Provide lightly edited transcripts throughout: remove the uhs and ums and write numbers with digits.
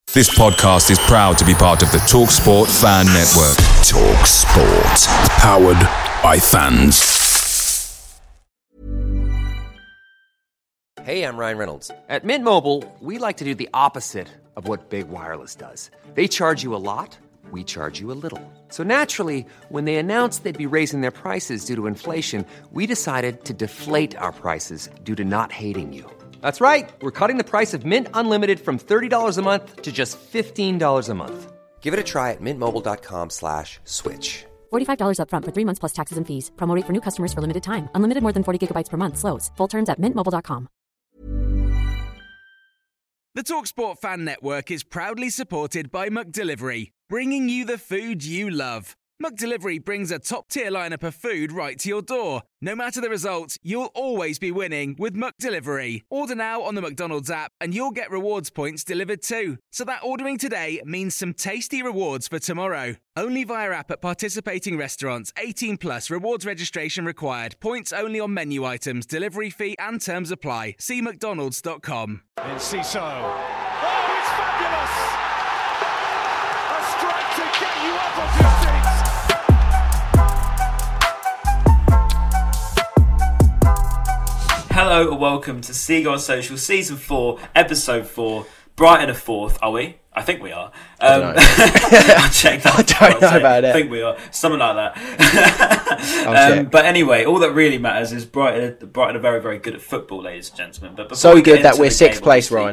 This podcast is proud to be part of the TalkSport Fan Network. TalkSport. Powered by fans. Hey, I'm Ryan Reynolds. At Mint Mobile, we like to do the opposite of what Big Wireless does. They charge you a lot, we charge you a little. So naturally, when they announced they'd be raising their prices due to inflation, we decided to deflate our prices due to not hating you. That's right. We're cutting the price of Mint Unlimited from $30 a month to just $15 a month. Give it a try at mintmobile.com/switch. $45 up front for 3 months plus taxes and fees. Promo rate for new customers for limited time. Unlimited more than 40 gigabytes per month. Slows full terms at mintmobile.com. The TalkSport Fan Network is proudly supported by McDelivery, bringing you the food you love. McDelivery brings a top-tier lineup of food right to your door. No matter the result, you'll always be winning with McDelivery. Order now on the McDonald's app and you'll get rewards points delivered too. So that ordering today means some tasty rewards for tomorrow. Only via app at participating restaurants. 18 plus. Rewards registration required. Points only on menu items. Delivery fee and terms apply. See mcdonalds.com. In Cissokho. Oh, it's fabulous! A strike to get you up off your seats. Hello and welcome to Seagull Social Season 4, Episode 4. Brighton are 4th, are we? I think we are. I'll check that. I don't know about it. I think we are. Something like that. But anyway, all that really matters is Brighton are very, very good at football, ladies and gentlemen. But so good that we're 6th place, Ryan.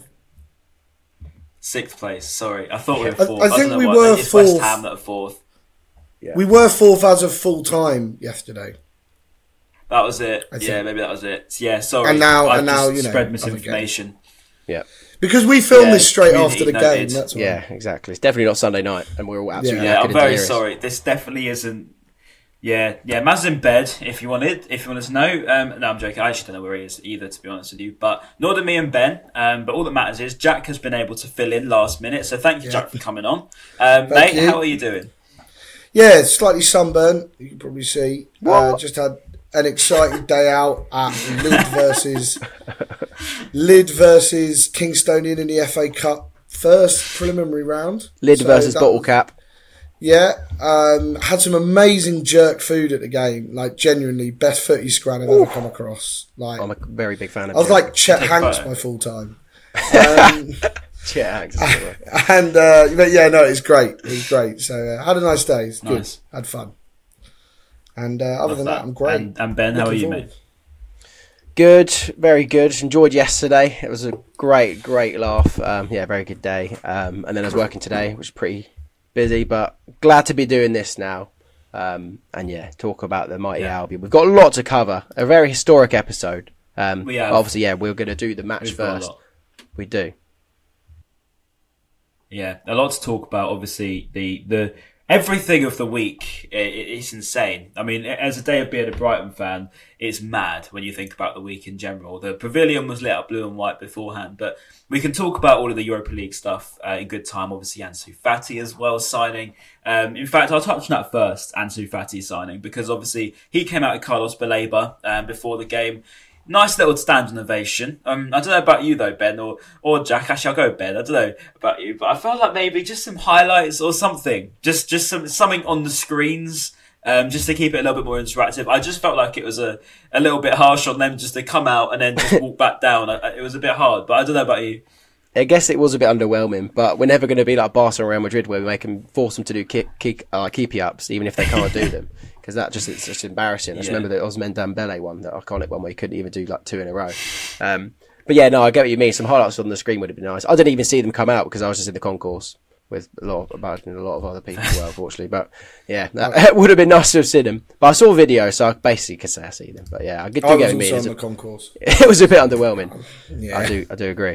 6th place, sorry. I thought we were 4th. I think we were 4th. West Ham that are 4th. Yeah. We were 4th as of full time yesterday. That was it. Yeah, maybe that was it. Yeah, sorry. And now, spread misinformation. Yeah. Because we filmed this straight after the game. That's why. Yeah, exactly. It's definitely not Sunday night, and we're all absolutely I'm very sorry. This definitely isn't. Yeah. Maz's in bed. If you wanted to know. No, I'm joking. I actually don't know where he is either, to be honest with you. But nor do me and Ben. But all that matters is Jack has been able to fill in last minute. So thank you, Jack, for coming on. Mate, how are you doing? Yeah, slightly sunburned. You can probably see. Just had an exciting day out at Lyd versus Kingstonian in the FA Cup first preliminary round. Lyd versus Bottle Cap. Yeah, had some amazing jerk food at the game. Like genuinely best footy scran I've ever come across. Like I'm a very big fan of. I was like Chet Hanks by full time. Chet Hanks. And but yeah, no, it's great. It was great. So had a nice day. It's good. Nice. Had fun. And other than that, I'm great. And Ben, how are you, mate? Good, very good. Enjoyed yesterday. It was a great laugh. Very good day. And then I was working today, which was pretty busy, but glad to be doing this now. Talk about the mighty Albion. We've got a lot to cover. A very historic episode. Obviously, we're going to do the match first. We do. Yeah, a lot to talk about. Obviously, the everything of the week is insane. I mean, as a day of being a Brighton fan, it's mad when you think about the week in general. The pavilion was lit up blue and white beforehand, but we can talk about all of the Europa League stuff in good time. Obviously, Ansu Fati as well signing. In fact, I'll touch on that first, Ansu Fati signing, because obviously he came out with Carlos Baleba before the game. Nice little stand ovation. I don't know about you though, Ben, or Jack. Actually, I'll go Ben. I don't know about you, but I felt like maybe just some highlights or something. Just something on the screens, just to keep it a little bit more interactive. I just felt like it was a little bit harsh on them just to come out and then just walk back down. It was a bit hard, but I don't know about you. I guess it was a bit underwhelming, but we're never going to be like Barca and Real Madrid where we force them to do keepy ups, even if they can't do them. Because it's just embarrassing. I just remember the Ousmane Dembele one, that iconic one where he couldn't even do like 2 in a row. But yeah, no, I get what you mean. Some highlights on the screen would have been nice. I didn't even see them come out because I was just in the concourse with a lot of other people as well, unfortunately. But yeah, it would have been nice to have seen them. But I saw video, so I basically could say I see them. But yeah, I get what you mean. On the concourse. It was a bit underwhelming. Yeah. I do agree.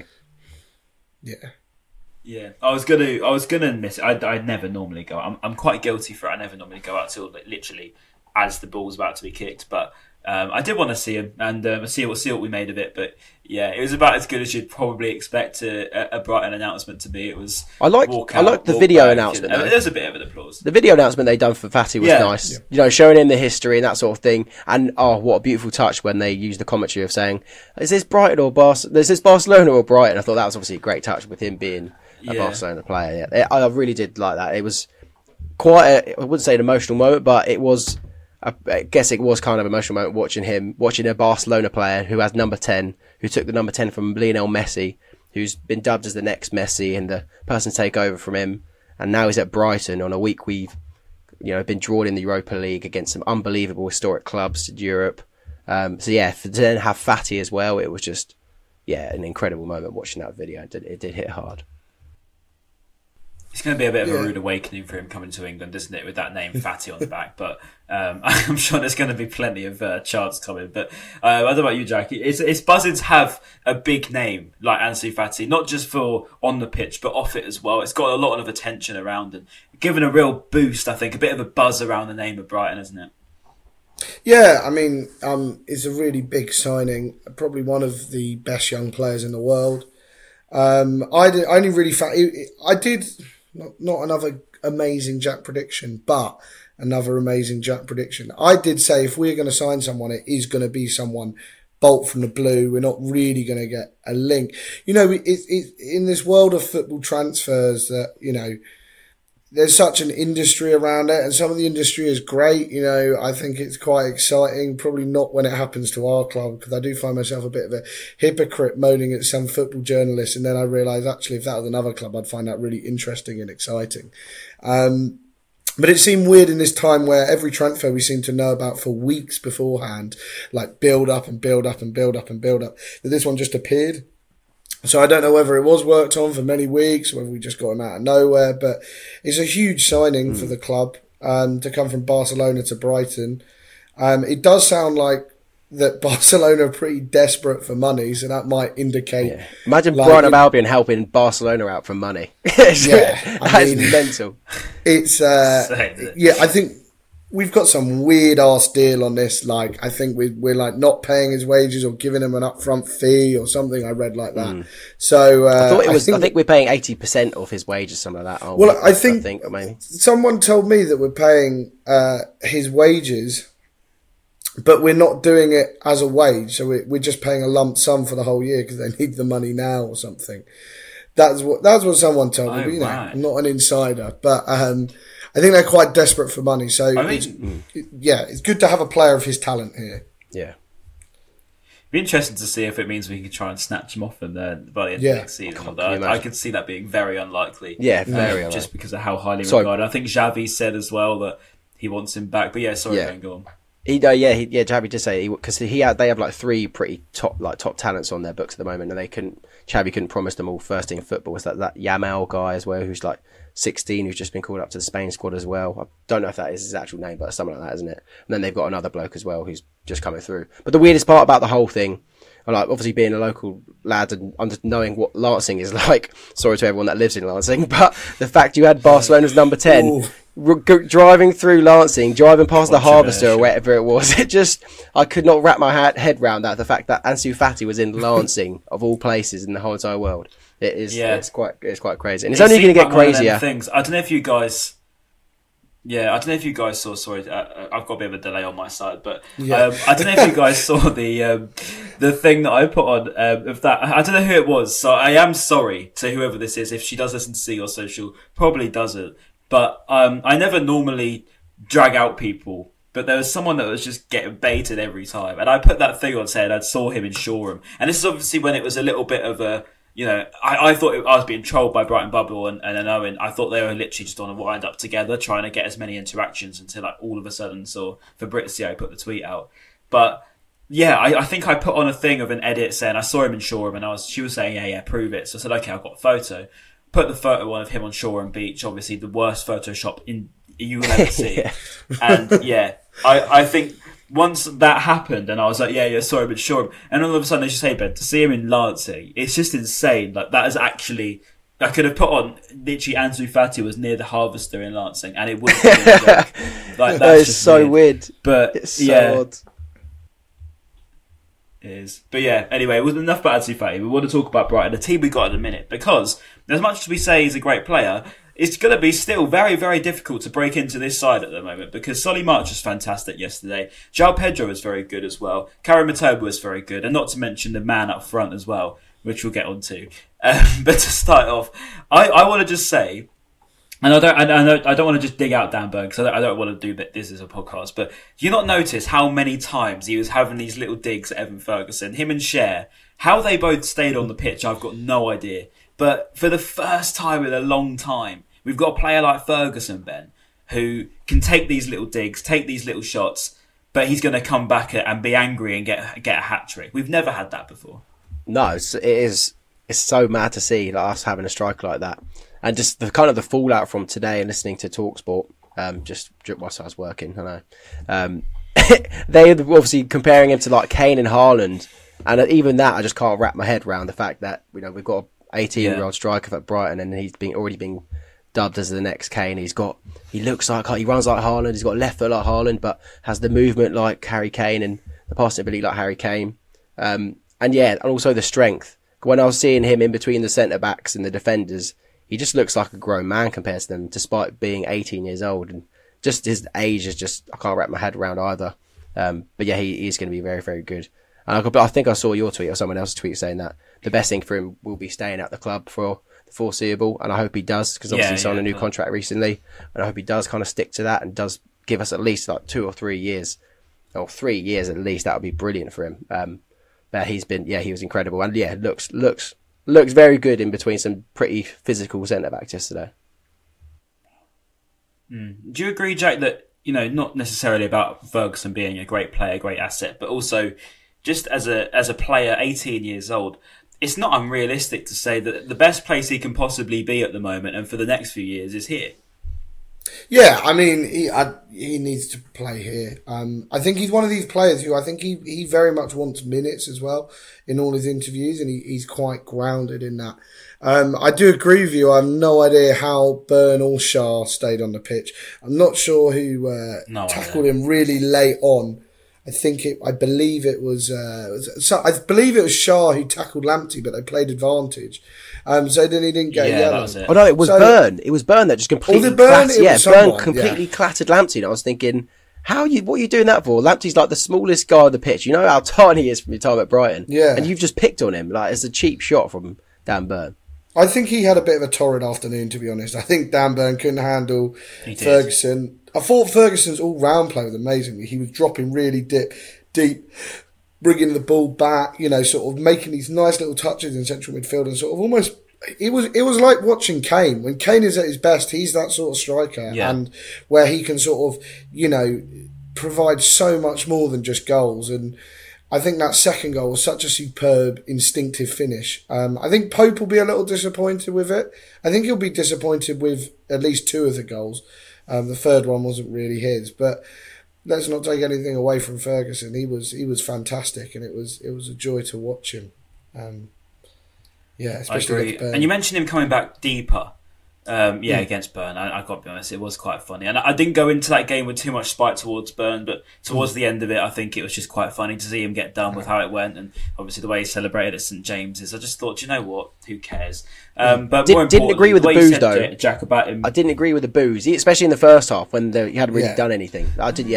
Yeah, I was gonna admit it. I never normally go. I'm quite guilty for it. I never normally go out till literally as the ball's about to be kicked. But I did want to see him and see what we made of it. But yeah, it was about as good as you'd probably expect a Brighton announcement to be. It was. I liked the video announcement. There's a bit of an applause. The video announcement they done for Fati was nice. Yeah. You know, showing in the history and that sort of thing. And what a beautiful touch when they used the commentary of saying, "Is this Brighton or Barcelona? Is this Barcelona or Brighton?" I thought that was obviously a great touch with him being a Barcelona player. Yeah, I really did like that. It was quite I wouldn't say an emotional moment, but it was. I guess it was kind of an emotional moment watching a Barcelona player who has number 10, who took the number 10 from Lionel Messi, who's been dubbed as the next Messi and the person to take over from him. And now he's at Brighton on a week we've been drawn in the Europa League against some unbelievable historic clubs in Europe. To then have Fati as well, it was just, an incredible moment watching that video. It did hit hard. It's going to be a bit of a rude awakening for him coming to England, isn't it, with that name Fatty on the back? But I'm sure there's going to be plenty of chance coming. But I don't know about you, Jack. It's buzzing to have a big name like Ansu Fati, not just for on the pitch, but off it as well. It's got a lot of attention around and given a real boost, I think, a bit of a buzz around the name of Brighton, isn't it? Yeah, I mean, it's a really big signing. Probably one of the best young players in the world. Not another amazing Jack prediction, but another amazing Jack prediction. I did say if we're going to sign someone, it is going to be someone bolt from the blue. We're not really going to get a link. In this world of football transfers that, there's such an industry around it, and some of the industry is great. I think it's quite exciting. Probably not when it happens to our club, because I do find myself a bit of a hypocrite moaning at some football journalists, and then I realise actually if that was another club, I'd find that really interesting and exciting. But it seemed weird in this time where every transfer we seem to know about for weeks beforehand, like build up and build up and build up and build up, that this one just appeared. So I don't know whether it was worked on for many weeks, or whether we just got him out of nowhere, but it's a huge signing for the club to come from Barcelona to Brighton. It does sound like that Barcelona are pretty desperate for money, so that might indicate... Yeah. Imagine Brighton of Albion helping Barcelona out for money. That's mental. It's... I think... We've got some weird ass deal on this. Like, I think we're like not paying his wages or giving him an upfront fee or something. I read like that. So I think we're paying 80% of his wages, something like that. I think maybe someone told me that we're paying his wages, but we're not doing it as a wage. So we're just paying a lump sum for the whole year because they need the money now or something. That's what someone told me. But, I'm not an insider, but. I think they're quite desperate for money, so it's good to have a player of his talent here. Yeah, it'd be interesting to see if it means we can try and snatch him off by the end of the next season. I could see that being very unlikely. Yeah, very unlikely. Just because of how highly regarded. I think Xavi said as well that he wants him back. But go on. Xavi did say because they have like three pretty top talents on their books at the moment, and Xavi couldn't promise them all first team football. Was that Yamal guy as well, who's like 16, who's just been called up to the Spain squad as well. I don't know if that is his actual name, but something like that, isn't it? And then they've got another bloke as well who's just coming through. But the weirdest part about the whole thing, like obviously being a local lad and knowing what Lancing is like, sorry to everyone that lives in Lancing, but the fact you had Barcelona's number 10 driving through Lancing, driving past the Harvester or whatever it was, I could not wrap my head round that. The fact that Ansu Fati was in Lancing of all places in the whole entire world. It is. Yeah. It's quite crazy, and it's only going to get crazier. Things. I don't know if you guys. Yeah, I don't know if you guys saw. Sorry, I've got a bit of a delay on my side, but I don't know if you guys saw the thing that I put on of that. I don't know who it was, so I am sorry to whoever this is. If she does listen to See Your Social, probably doesn't. But I never normally drag out people. But there was someone that was just getting baited every time, and I put that thing on saying I saw him in Shoreham, and this is obviously when it was a little bit of a. I thought I was being trolled by Brighton Bubble and Owen. I thought they were literally just on a wind up together, trying to get as many interactions until like all of a sudden saw Fabrizio put the tweet out. But yeah, I think I put on a thing of an edit saying I saw him in Shoreham, and she was saying yeah, prove it. So I said okay, I've got a photo. Put the photo on of him on Shoreham Beach, obviously the worst Photoshop you will ever see. And I think. Once that happened, and I was like, yeah, sorry, but sure. And all of a sudden, they just say, Ben, to see him in Lancing, it's just insane. Like, that is actually... I could have put on, literally, Ansu Fati was near the Harvester in Lancing, and it wouldn't be a joke. Like, that is so weird. But, it's so odd. It is. But yeah, anyway, with enough about Ansu Fati, we want to talk about Brighton, the team we got in a minute, because as much as we say he's a great player, it's going to be still very, very difficult to break into this side at the moment because Solly March was fantastic yesterday. João Pedro was very good as well. Karim Matoma was very good. And not to mention the man up front as well. which we'll get onto. But to start off, I want to just say, and I don't want to just dig out Dan Burn because I don't want to do this as a podcast. But do you not notice how many times he was having these little digs at Evan Ferguson? Him and Cher, how they both stayed on the pitch, I've got no idea. But for the first time in a long time, we've got a player like Ferguson, Ben, who can take these little digs, take these little shots, but he's going to come back and be angry and get a hat trick. We've never had that before. No, it's so mad to see like, us having a striker like that. And just the kind of the fallout from today and listening to TalkSport, just whilst I was working, I know. They were obviously comparing him to like Kane and Haaland. And even that, I just can't wrap my head around the fact that, we've got an 18-year-old striker at Brighton and he's already been dubbed as the next Kane. He looks like, he runs like Haaland, he's got a left foot like Haaland, but has the movement like Harry Kane and the passing ability like Harry Kane. And also the strength. When I was seeing him in between the centre-backs and the defenders, he just looks like a grown man compared to them, despite being 18 years old. And just his age is just, I can't wrap my head around either. But yeah, he is going to be very, very good. And I think I saw your tweet or someone else's tweet saying that the best thing for him will be staying at the club for the foreseeable. And I hope he does, because obviously he signed a new contract recently. And I hope he does kind of stick to that and does give us at least like 2 or 3 years, or 3 years at least. That would be brilliant for him. But he was incredible. And yeah, looks very good in between some pretty physical centre-backs yesterday. Do you agree, Jack, that, not necessarily about Ferguson being a great player, great asset, but also just as a player, 18 years old, it's not unrealistic to say that the best place he can possibly be at the moment and for the next few years is here? Yeah, I mean, he needs to play here. I think he's one of these players who I think he very much wants minutes as well in all his interviews, and he's quite grounded in that. I do agree with you. I have no idea how Burn or Shah stayed on the pitch. I'm not sure who tackled him really late on. I believe it was Shah who tackled Lamptey, but they played advantage. So then he didn't get yellow. Oh no, it was Burn. It was Burn that just completely Burn completely clattered Lamptey. And I was thinking, what are you doing that for? Lamptey's like the smallest guy on the pitch. You know how tiny he is from your time at Brighton. Yeah. And you've just picked on him. Like, it's a cheap shot from Dan Burn. I think he had a bit of a torrid afternoon, to be honest. I think Dan Burn couldn't handle Ferguson. I thought Ferguson's all-round play was amazing. He was dropping really deep, bringing the ball back, sort of making these nice little touches in central midfield and sort of almost... It was like watching Kane. When Kane is at his best, he's that sort of striker. And where he can sort of, provide so much more than just goals. And I think that second goal was such a superb, instinctive finish. I think Pope will be a little disappointed with it. I think he'll be disappointed with at least 2 of the goals. The third one wasn't really his, but let's not take anything away from Ferguson. He was fantastic, and it was a joy to watch him. Especially against Burn. And you mentioned him coming back deeper. Against Burn. I got to be honest, it was quite funny. And I didn't go into that game with too much spite towards Burn, but towards the end of it, I think it was just quite funny to see him get done with how it went, and obviously the way he celebrated at St James's. I just thought, you know what? Who cares? But didn't agree with the booze though. Jack, about him. I didn't agree with the booze, especially in the first half when he hadn't really done anything. I don't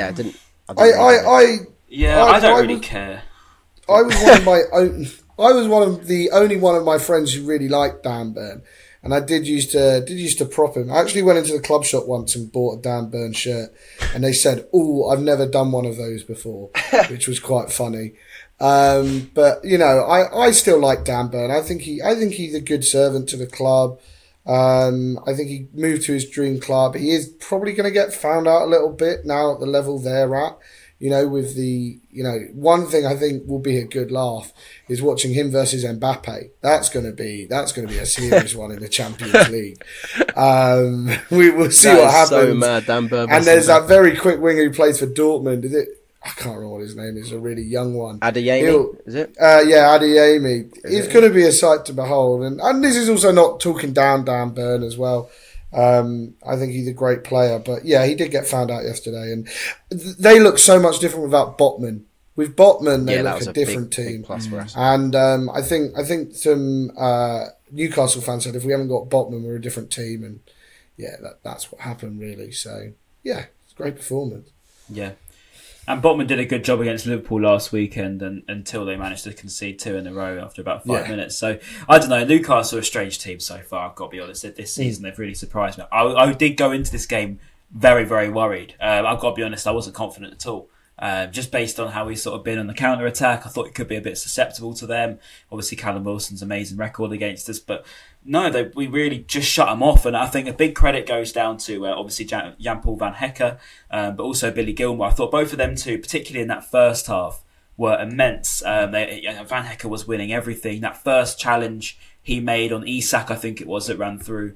really care. I was the only one of my friends who really liked Dan Burn. And I did used to prop him. I actually went into the club shop once and bought a Dan Burn shirt, and they said, "Oh, I've never done one of those before," which was quite funny. But I still like Dan Burn. I think he's a good servant to the club. I think he moved to his dream club. He is probably going to get found out a little bit now at the level they're at. With one thing I think will be a good laugh is watching him versus Mbappe. That's going to be a serious one in the Champions League. We will see what happens. So mad, Dan Burn. And there's that very quick winger who plays for Dortmund. Is it? I can't remember what his name is. A really young one. Adeyemi, is it? Adeyemi. It's going to be a sight to behold. And this is also not talking down Dan Burn as well. I think he's a great player, but yeah, he did get found out yesterday, and they look so much different without Botman. With Botman, they look a different team. Big plus for us. And I think some Newcastle fans said if we haven't got Botman, we're a different team, and yeah, that's what happened really. So yeah, it's a great performance. Yeah. And Botman did a good job against Liverpool last weekend until they managed to concede 2 in a row after about 5 minutes. So, I don't know. Newcastle are a strange team so far, I've got to be honest. This season, they've really surprised me. I did go into this game very, very worried. I've got to be honest, I wasn't confident at all. Just based on how he's sort of been on the counter-attack, I thought it could be a bit susceptible to them. Obviously, Callum Wilson's amazing record against us, but no, we really just shut them off. And I think a big credit goes down to obviously Jan-Paul Van Hecke, but also Billy Gilmour. I thought both of them two, particularly in that first half, were immense. Van Hecke was winning everything. That first challenge he made on Isak, I think it was, that ran through,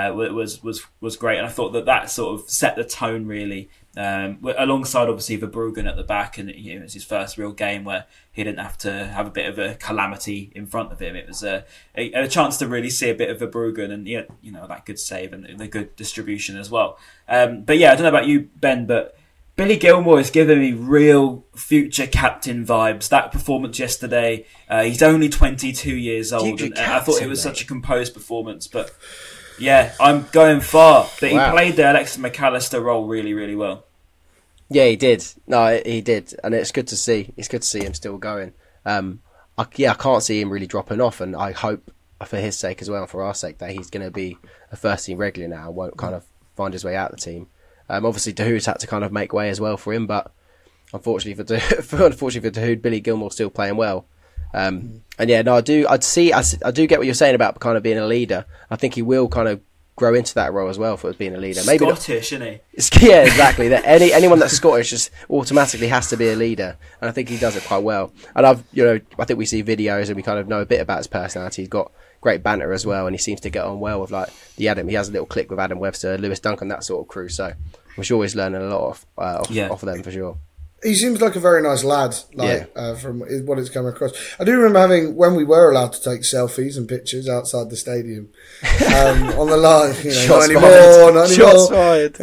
was great. And I thought that sort of set the tone really. Alongside obviously Verbruggen at the back, and it was his first real game where he didn't have to have a bit of a calamity in front of him. It was a chance to really see a bit of Verbruggen and that good save and the good distribution as well. But yeah, I don't know about you, Ben, but Billy Gilmour is giving me real future captain vibes. That performance yesterday, he's only 22 years old, and I thought it was such a composed performance, but. Yeah, I'm going far. But he played the Alexis McAllister role really, really well. Yeah, he did. No, he did, and it's good to see. It's good to see him still going. I can't see him really dropping off, and I hope for his sake as well, and for our sake, that he's going to be a first team regular now and won't kind of find his way out of the team. Obviously, Dahoud's had to kind of make way as well for him, but unfortunately for Dahoud, Billy Gilmour's still playing well. And yeah, no, I do get what you're saying about kind of being a leader. I think he will kind of grow into that role as well for being a leader. Maybe Scottish, isn't he? Yeah, exactly. That anyone that's Scottish just automatically has to be a leader, and I think he does it quite well. And I think we see videos and we kind of know a bit about his personality. He's got great banter as well, and he seems to get on well with he has a little click with Adam Webster, Lewis Duncan, that sort of crew. So we're sure he's learning a lot off of them for sure. He seems like a very nice lad, from what it's come across. I do remember when we were allowed to take selfies and pictures outside the stadium on the line. Not anymore. Shots fired.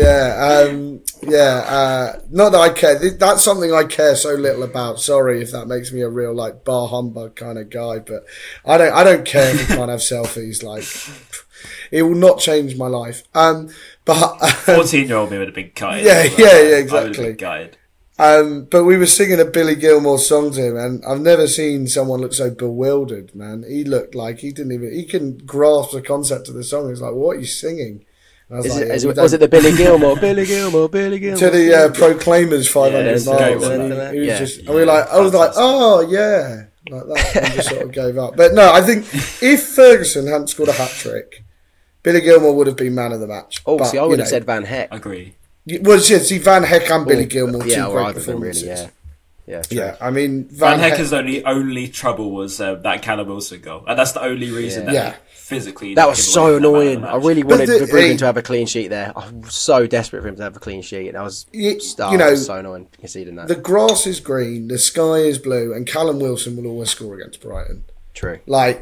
Not that I care. That's something I care so little about. Sorry if that makes me a real bar humbug kind of guy, but I don't care if we can't have selfies. It will not change my life. But 14-year-old me would have been gutted. Yeah, exactly. I would have been gutted. But we were singing a Billy Gilmour song to him, and I've never seen someone look so bewildered, man. He looked like he couldn't grasp the concept of the song. He was like, what are you singing? And I was it the Billy Gilmour? Billy Gilmour. To the Proclaimers 500 miles. And he was just, and we were like, I was like, oh yeah, like that. And just sort of gave up. But no, I think if Ferguson hadn't scored a hat-trick, Billy Gilmour would have been man of the match. Oh, see, I would have said Van Hecke. Agree. Well, see, Van Hecke and Billy Gilmour, two great performances. Really, I mean, Van Hecke's only trouble was that Callum Wilson goal, and that's the only reason that physically. That was so annoying. I really wanted Verbruggen to have a clean sheet there. I was so desperate for him to have a clean sheet, and I was so annoying conceding that. The grass is green, the sky is blue, and Callum Wilson will always score against Brighton. True.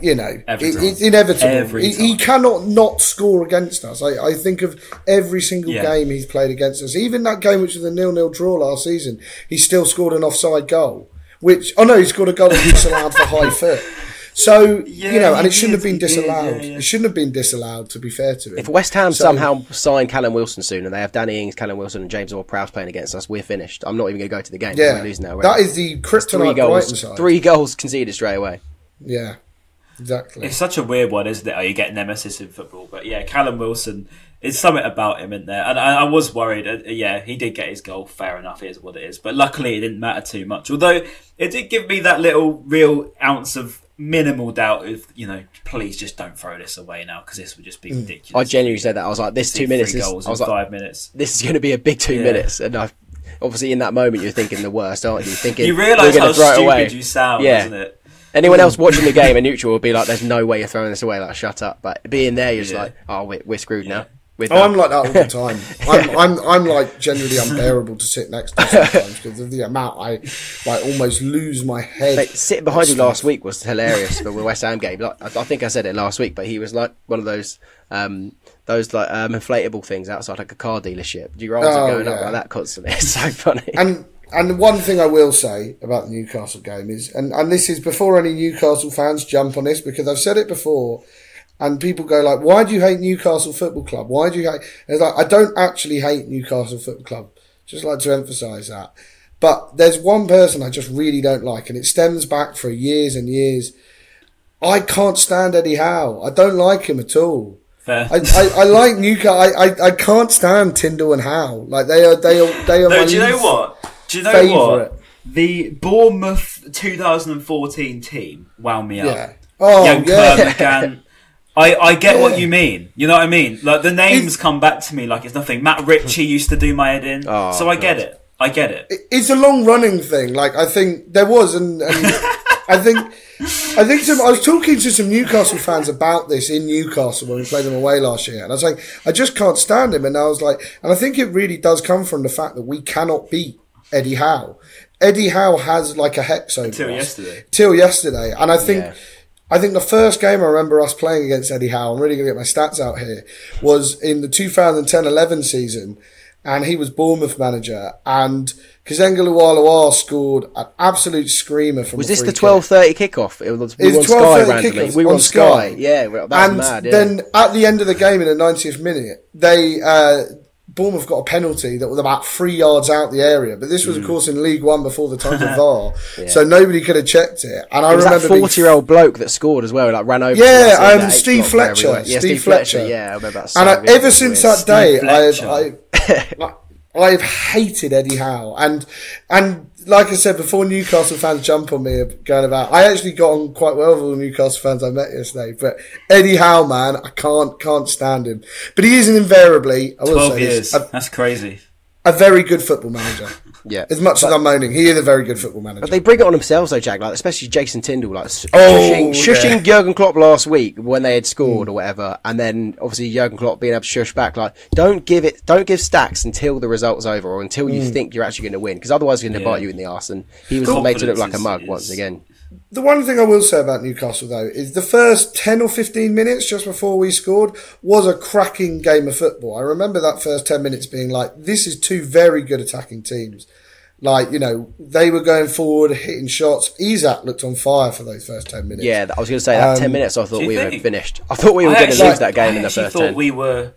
It's inevitable. He cannot not score against us. I think of every single game he's played against us. Even that game, which was a 0-0 draw last season, he still scored an offside goal. He scored a goal that was disallowed for high foot. So, and it shouldn't have been disallowed. It shouldn't have been disallowed, to be fair to him. If West Ham somehow sign Callum Wilson soon and they have Danny Ings, Callum Wilson and James Ward-Prowse playing against us, we're finished. I'm not even going to go to the game. Yeah, we're losing now. That is the kryptonite Brighton side. 3 goals conceded straight away. Yeah, exactly. It's such a weird one, isn't it? You get nemesis in football. But yeah, Callum Wilson, it's something about him in there. And I was worried. He did get his goal. Fair enough, it is what it is. But luckily it didn't matter too much. Although it did give me that little real ounce of minimal doubt of, please just don't throw this away now because this would just be ridiculous. I genuinely said that. I was like, this 2 minutes. 3 goals in 5 minutes. This is going to be a big 2 minutes. And obviously in that moment you're thinking the worst, aren't you? Thinking, you realise how stupid you sound, isn't it? Anyone else watching the game in neutral will be like, there's no way you're throwing this away, shut up. But being there, you're just like, oh, we're screwed now. I'm like that all the time. I'm like generally unbearable to sit next to sometimes because of the amount I almost lose my head. Mate, sitting behind you last week was hilarious for the West Ham game. I think I said it last week, but he was like one of those inflatable things outside like a car dealership. Your arms are going up like that constantly. It's so funny. And one thing I will say about the Newcastle game is, and this is before any Newcastle fans jump on this, because I've said it before, and people go like, why do you hate Newcastle Football Club? Why do you hate... And it's like, I don't actually hate Newcastle Football Club. Just like to emphasise that. But there's one person I just really don't like, and it stems back for years and years. I can't stand Eddie Howe. I don't like him at all. Fair. I like Newcastle. I can't stand Tyndall and Howe. Like they are No, my do you know least what? Do you know favourite. what? The Bournemouth 2014 team wound me up. Yeah. Oh, Young yeah. Kerr, McGann. I get what you mean. You know what I mean? Like, the names come back to me like it's nothing. Matt Ritchie used to do my head in. Oh, so I get it. I get it. It's a long running thing. Like, I think there was, and I think I was talking to some Newcastle fans about this in Newcastle when we played them away last year, and I was like, I just can't stand him. And I was like, and I think it really does come from the fact that we cannot beat Eddie Howe. Eddie Howe has like a hex over us. Till yesterday. And I think the first game I remember us playing against Eddie Howe, I'm really going to get my stats out here, was in the 2010-11 season, and he was Bournemouth manager, and Kazenga Luwalawa scored an absolute screamer from Was a this free the 12:30 kickoff? It was It on was Sky 12:30 randomly. kickoff We were on on Sky. Sky. Yeah, that was and mad. Yeah. then at the end of the game in the 90th minute, Bournemouth got a penalty that was about 3 yards out the area. But this was, of course, in League One before the times of VAR. So nobody could have checked it. And I it was remember that 40-year-old bloke that scored as well, like ran over. Yeah, Steve Fletcher. Yeah, Steve Fletcher. Yeah, I remember that. And ever since that day, Fletcher. I've hated Eddie Howe. And like I said, before Newcastle fans jump on me going about, I actually got on quite well with all the Newcastle fans I met yesterday. But Eddie Howe, man, I can't stand him. But he is invariably, I will 12 say years. this, That's crazy. a very good football manager. Yeah. As much as I'm moaning, he is a very good football manager. But they bring it on themselves though, Jack, like especially Jason Tyndall, like Oh, shushing Jurgen Klopp last week when they had scored or whatever, and then obviously Jurgen Klopp being able to shush back, like don't give stacks until the result's over or until you think you're actually going to win, because otherwise it's going to bite you in the arse. And he was made to look like a mug once again. The one thing I will say about Newcastle, though, is the first 10 or 15 minutes just before we scored was a cracking game of football. I remember that first 10 minutes being like, this is two very good attacking teams. Like, you know, they were going forward, hitting shots. Isak looked on fire for those first 10 minutes. Yeah, I was going to say that 10 minutes I thought we were think? finished. I thought we were going to lose that game in the first 10. We were...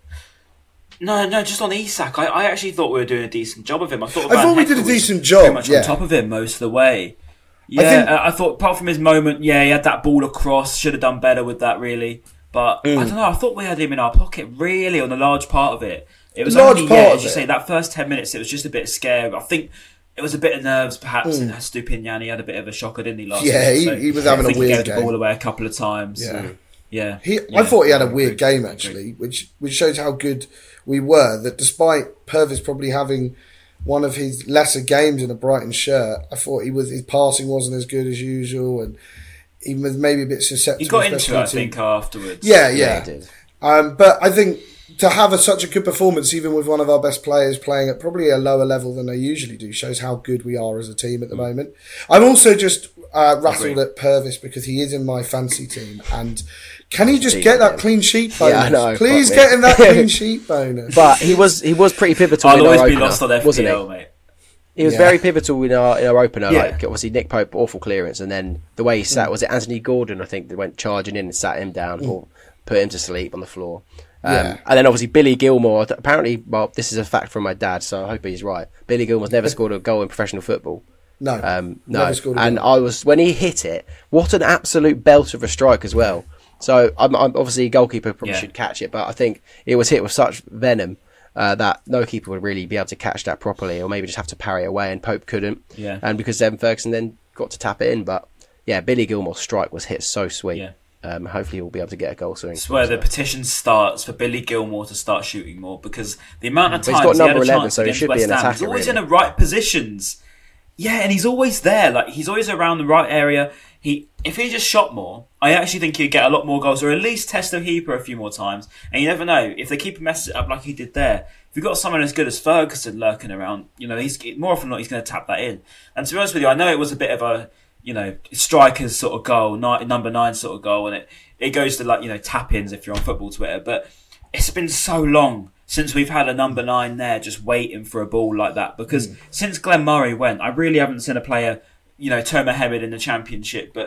No, just on Isak. I actually thought we were doing a decent job of him. I thought we did a decent job, pretty much on top of him most of the way. Yeah, I thought apart from his moment, he had that ball across. Should have done better with that, really. But I don't know. I thought we had him in our pocket, really, on a large part of it. It was only, as you say, that first 10 minutes, it was just a bit scary. I think it was a bit of nerves, perhaps. And Stupinian, he had a bit of a shocker, didn't he, last week? Yeah, he was having a weird he gave game. the ball away a couple of times. Yeah. I thought he had a weird game, actually, which shows how good we were. That despite Purvis probably having one of his lesser games in a Brighton shirt, I thought his passing wasn't as good as usual, and he was maybe a bit susceptible. He got into it, I think, afterwards. Yeah. He did. But I think to have such a good performance, even with one of our best players playing at probably a lower level than they usually do, shows how good we are as a team at the moment. I'm also just rattled at Purvis because he is in my fancy team, and can he just get that clean sheet bonus? Yeah, I know. Please get him that clean sheet bonus. But he was pretty pivotal I'll in our always opener, be lost on FPL, wasn't he? mate. He was very pivotal in our opener. Yeah. Like obviously Nick Pope, awful clearance, and then the way he sat, was it Anthony Gordon? I think that went charging in and sat him down or put him to sleep on the floor. And then obviously Billy Gilmore. Apparently, well, this is a fact from my dad, so I hope he's right. Billy Gilmore's never scored a goal in professional football. No. No. Scored a And goal. when he hit it, what an absolute belt of a strike as well. So I'm obviously a goalkeeper probably should catch it, but I think it was hit with such venom that no keeper would really be able to catch that properly, or maybe just have to parry away, and Pope couldn't. Yeah. And because Evan Ferguson then got to tap it in, but yeah, Billy Gilmore's strike was hit so sweet. Yeah. Hopefully he'll be able to get a goal soon. It's where the petition starts for Billy Gilmore to start shooting more, because the amount of But he's times got number he had a 11, chance so he against should be West an Ham, attacker, he's always really. in the right positions. Yeah, and he's always there. Like, he's always around the right area. If he just shot more, I actually think he'd get a lot more goals, or at least test the keeper a few more times. And you never know, if the keeper messes it up like he did there, if you've got someone as good as Ferguson lurking around, he's more often than not he's going to tap that in. And to be honest with you, I know it was a bit of a striker's sort of goal, number 9 sort of goal, and it goes to tap-ins if you're on football Twitter. But it's been so long since we've had a number 9 there just waiting for a ball like that, because since Glenn Murray went, I really haven't seen a player, Tomer Hemed in the Championship, but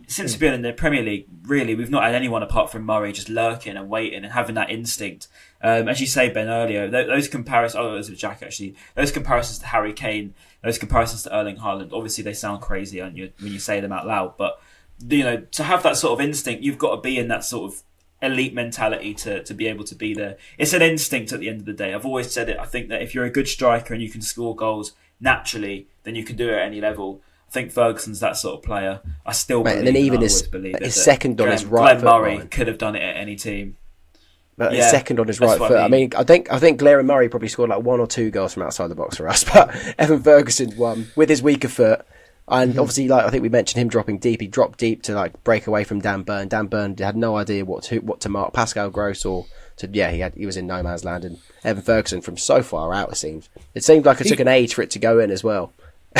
since we've been in the Premier League, really, we've not had anyone apart from Murray just lurking and waiting and having that instinct. As you say, Ben, earlier, those comparisons, it was with Jack actually, those comparisons to Harry Kane, those comparisons to Erling Haaland, obviously they sound crazy when you say them out loud, but to have that sort of instinct, you've got to be in that sort of elite mentality to be able to be there. It's an instinct at the end of the day. I've always said it. I think that if you're a good striker and you can score goals naturally, then you can do it at any level. I think Ferguson's that sort of player. I still believe, and then even his second on his right foot. Murray could have done it at any team. But his second on his right foot. I mean, I think Glenn Murray probably scored like 1 or 2 goals from outside the box for us. But Evan Ferguson won with his weaker foot. And obviously, like I think we mentioned him dropping deep. He dropped deep to like break away from Dan Burn. Dan Burn had no idea what to mark Pascal Gross or to. Yeah, he was in no man's land. And Evan Ferguson from so far out, it seemed like it took an age for it to go in as well.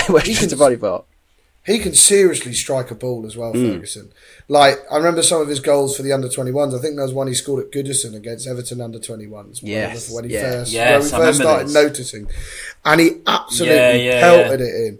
He can seriously strike a ball as well, Ferguson. Like, I remember some of his goals for the under-21s. I think there was one he scored at Goodison against Everton under-21s. Yes. When we first started noticing. And he absolutely pelted it in.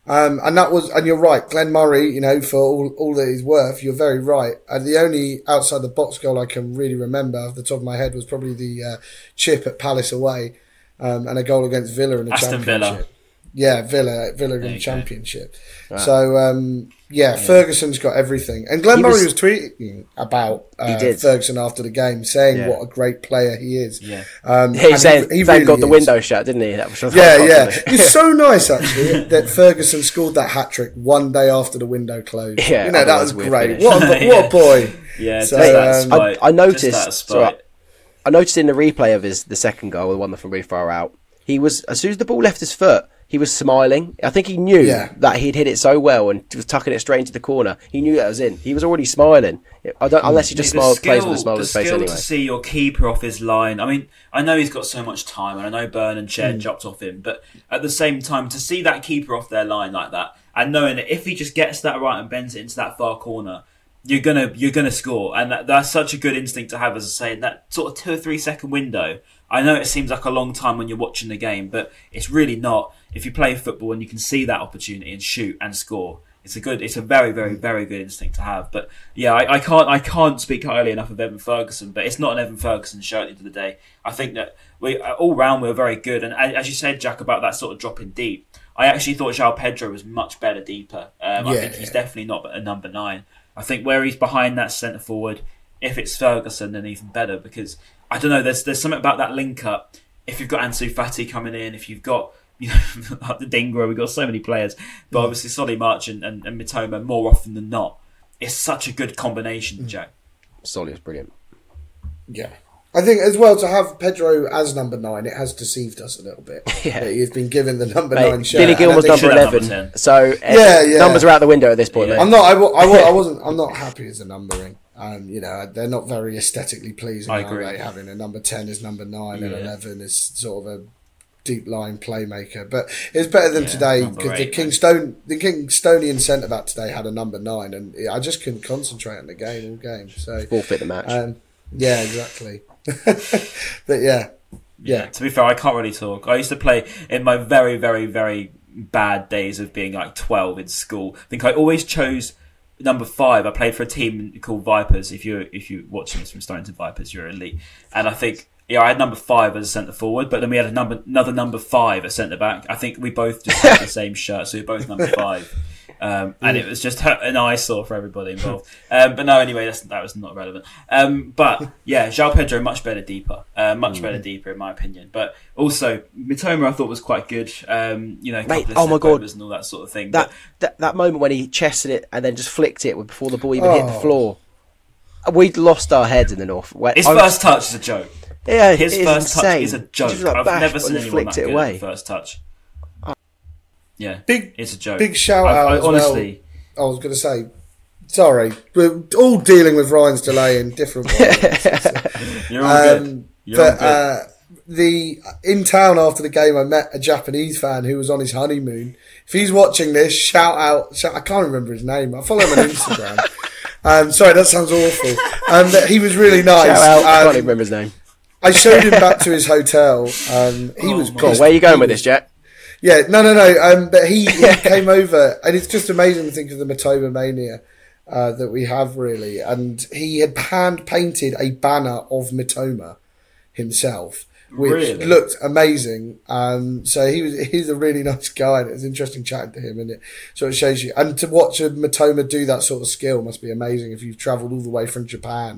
And you're right, Glenn Murray, for all that he's worth, you're very right. And the only outside the box goal I can really remember off the top of my head was probably the chip at Palace away, and a goal against Villa in the Championship. Villa. Yeah, Villa in the Championship. Wow. So, Ferguson's got everything. And Glenn Murray was tweeting about Ferguson after the game, saying what a great player he is. Yeah. He said he really got the window shut, didn't he? That was It's so nice, actually, that Ferguson scored that hat-trick one day after the window closed. Yeah, that was great. What a boy. Yeah, so, I noticed... I noticed in the replay of the second goal, the one from really far out, he was, as soon as the ball left his foot, he was smiling. I think he knew that he'd hit it so well and was tucking it straight into the corner. He knew that was in. He was already smiling. Unless he just plays with a smile on his face anyway. The skill to see your keeper off his line. I mean, I know he's got so much time, and I know Burn and Ched dropped off him, but at the same time, to see that keeper off their line like that, and knowing that if he just gets that right and bends it into that far corner, you're gonna score, and that's such a good instinct to have. As I say, in that sort of 2 or 3 second window. I know it seems like a long time when you're watching the game, but it's really not. If you play football and you can see that opportunity and shoot and score, it's a very, very, very good instinct to have. But yeah, I can't speak highly enough of Evan Ferguson, but it's not an Evan Ferguson show at the end of the day. I think that we all round we're very good, and as you said, Jack, about that sort of dropping deep, I actually thought João Pedro was much better deeper. I think he's definitely not a number 9. I think where he's behind that centre forward, if it's Ferguson, then even better, because I don't know. There's something about that link up. If you've got Ansu Fati coming in, if you've got the Dingra, we've got so many players, but obviously Solly March and Mitoma more often than not. It's such a good combination, Jack. Solly is brilliant. Yeah, I think as well to have Pedro as number 9, it has deceived us a little bit. Yeah, he's been given the number 9 shirt. Billy Gilmour's number 11, so numbers are out the window at this point. Yeah. I'm not happy as a numbering. They're not very aesthetically pleasing. I agree. Having a number 10 is number 9 and 11 is sort of a deep line playmaker. But it's better than today because the Kingstonian centre back today had a number 9, and I just couldn't concentrate on the game all game. So forfeit the match. Yeah, exactly. But yeah. To be fair, I can't really talk. I used to play in my very, very, very bad days of being like 12 in school. I think I always chose number 5. I played for a team called Vipers. If you're watching this from Stonington Vipers, you're elite. And I think I had number 5 as a centre forward, but then we had another number 5 as centre back. I think we both just had the same shirt, so we were both number 5. And it was just an eyesore for everybody involved. But no, anyway, that was not relevant. But yeah, João Pedro much better deeper in my opinion. But also Mitoma I thought was quite good. Mate, oh my god, and all that sort of thing. That moment when he chested it and then just flicked it before the ball even hit the floor. We'd lost our heads in the north. His first touch is a joke. Yeah, his first touch is a joke. I've never seen anyone that good at the first touch. Yeah, it's a joke. Big shout out. Honestly, I was going to say, sorry, we're all dealing with Ryan's delay in different ways. You're all good. In town after the game, I met a Japanese fan who was on his honeymoon. If he's watching this, shout out. I can't remember his name. I follow him on Instagram. Sorry, that sounds awful. He was really nice. Shout out. I can't even remember his name. I showed him back to his hotel. He was. God, where are you going with this, Jack? Yeah, no. But he came over, and it's just amazing to think of the Mitoma mania. that we have, really. And he had hand painted a banner of Mitoma himself, which looked amazing. So he's a really nice guy, and it was interesting chatting to him, and it sort of shows you. And to watch a Mitoma do that sort of skill must be amazing if you've travelled all the way from Japan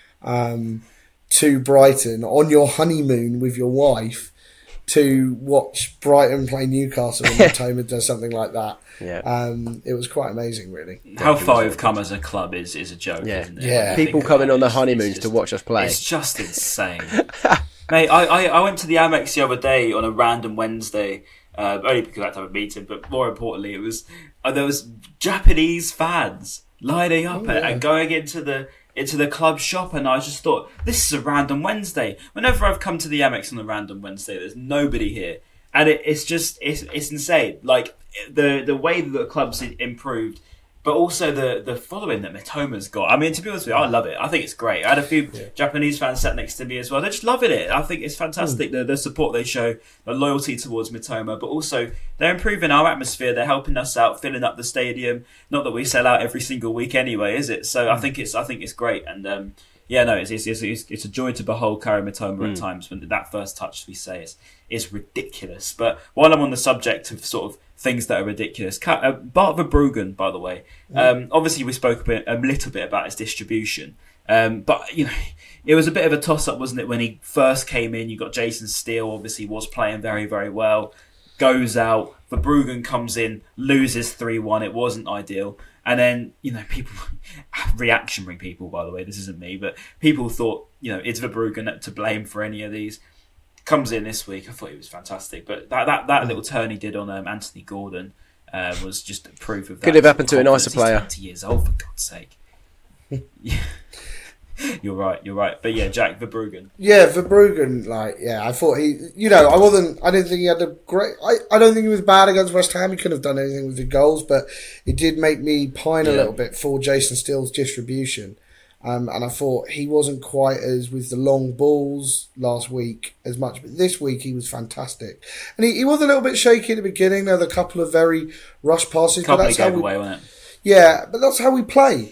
to Brighton on your honeymoon with your wife to watch Brighton play Newcastle, and Mitoma does something like that. Yeah. It was quite amazing, really. How far we've come as a club is a joke, isn't it? Yeah. People coming on their honeymoons to watch us play. It's just insane. Mate, I went to the Amex the other day on a random Wednesday, only because I had to have a meeting, but more importantly, it was there was Japanese fans lining up and going into the club shop, and I just thought, this is a random Wednesday. Whenever I've come to the Amex on a random Wednesday, there's nobody here, and it's insane. Like the way that the club's improved, but also the following that Mitoma's got. I mean, to be honest with you, I love it. I think it's great. I had a few Japanese fans sat next to me as well. They're just loving it. I think it's fantastic, the support they show, the loyalty towards Mitoma, but also they're improving our atmosphere. They're helping us out, filling up the stadium. Not that we sell out every single week anyway, is it? So I think it's great. And it's a joy to behold Kaoru Mitoma at times when that first touch, we say, is ridiculous. But while I'm on the subject of sort of things that are ridiculous, Bart Verbruggen, by the way, obviously we spoke a little bit about his distribution, but it was a bit of a toss-up, wasn't it, when he first came in? You got Jason Steele, obviously was playing very, very well, goes out, Verbruggen comes in, loses 3-1, it wasn't ideal. And then, people, reactionary people, by the way, this isn't me, but people thought, is Verbruggen to blame for any of these? Comes in this week, I thought he was fantastic. But that little turn he did on Anthony Gordon was just proof of that. Could have happened to a nicer player. He's 20 years old, for God's sake. You're right. But yeah, Jack, Verbruggen. Yeah, Verbruggen, I thought he, I didn't think he had a great, I don't think he was bad against West Ham. He couldn't have done anything with the goals, but it did make me pine a little bit for Jason Steele's distribution. And I thought he wasn't quite as with the long balls last week as much, but this week he was fantastic. And he was a little bit shaky at the beginning. There were a couple of very rush passes. Couple he gave away, wasn't it? Yeah, but that's how we play.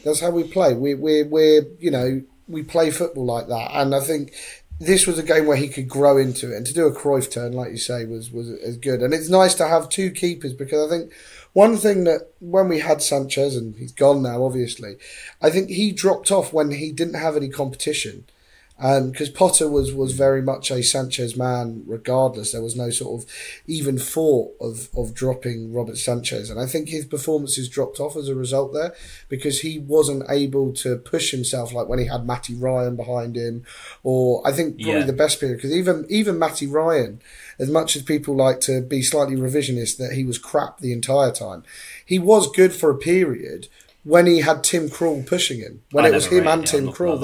We play football like that. And I think this was a game where he could grow into it. And to do a Cruyff turn, like you say, was as good. And it's nice to have two keepers, because I think one thing that when we had Sanchez, and he's gone now, obviously, I think he dropped off when he didn't have any competition. Because Potter was very much a Sanchez man regardless. There was no sort of even thought of dropping Robert Sanchez. And I think his performances dropped off as a result there, because he wasn't able to push himself like when he had Matty Ryan behind him. Or I think probably the best period, because even Matty Ryan, as much as people like to be slightly revisionist that he was crap the entire time, he was good for a period when he had Tim Krul pushing him. When it was him and Tim Krul,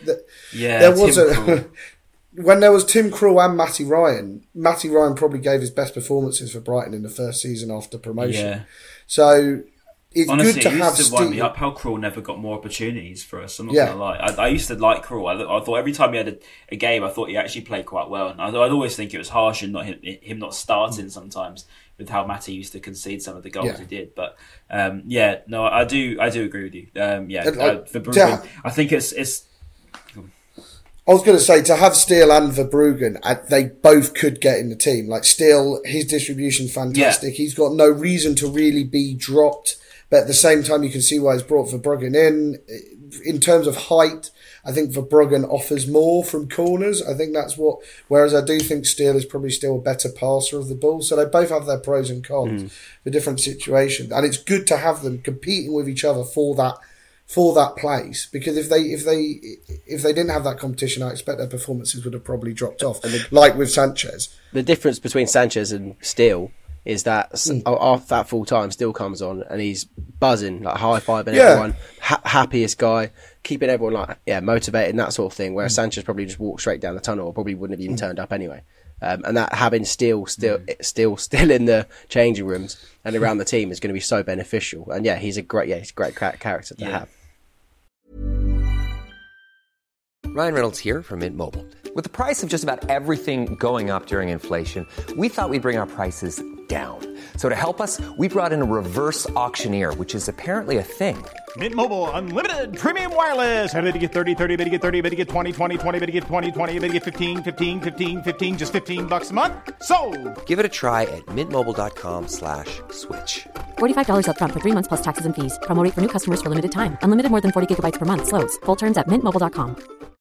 when there was Tim Krul and Matty Ryan probably gave his best performances for Brighton in the first season after promotion. Yeah. So it's honestly, good to have. It used to wind me up how Krul never got more opportunities for us. I'm not gonna lie. I used to like Krul. I thought every time he had a game, I thought he actually played quite well. And I'd always think it was harsh and him not starting sometimes, with how Matty used to concede some of the goals he did. But I do agree with you. For Verbruggen, I think it's. I was going to say, to have Steele and Verbruggen, they both could get in the team. Like Steele, his distribution fantastic. Yeah. He's got no reason to really be dropped, but at the same time, you can see why he's brought Verbruggen in. In terms of height, I think Verbruggen offers more from corners. I think that's what. Whereas I do think Steele is probably still a better passer of the ball. So they both have their pros and cons for different situations, and it's good to have them competing with each other for that place, because if they didn't have that competition, I expect their performances would have probably dropped off, like with Sanchez. The difference between Sanchez and Steele is that after that full time, Steele comes on and he's buzzing, like high-fiving everyone, happiest guy, keeping everyone motivated and that sort of thing, whereas Sanchez probably just walked straight down the tunnel or probably wouldn't have even turned up anyway. And that having Steele still in the changing rooms and around the team is going to be so beneficial. And he's a great character to have. Ryan Reynolds here from Mint Mobile. With the price of just about everything going up during inflation, we thought we'd bring our prices down. So to help us, we brought in a reverse auctioneer, which is apparently a thing. Mint Mobile Unlimited Premium Wireless. How to get 30, 30, bit to get 30, bit to get 20, 20, 20, bit to get 20, 20, bit to get 15, 15, 15, 15, just $15 a month? Sold! Give it a try at mintmobile.com/switch. $45 up front for 3 months plus taxes and fees. Promo rate for new customers for limited time. Unlimited more than 40 gigabytes per month. Slows full terms at mintmobile.com.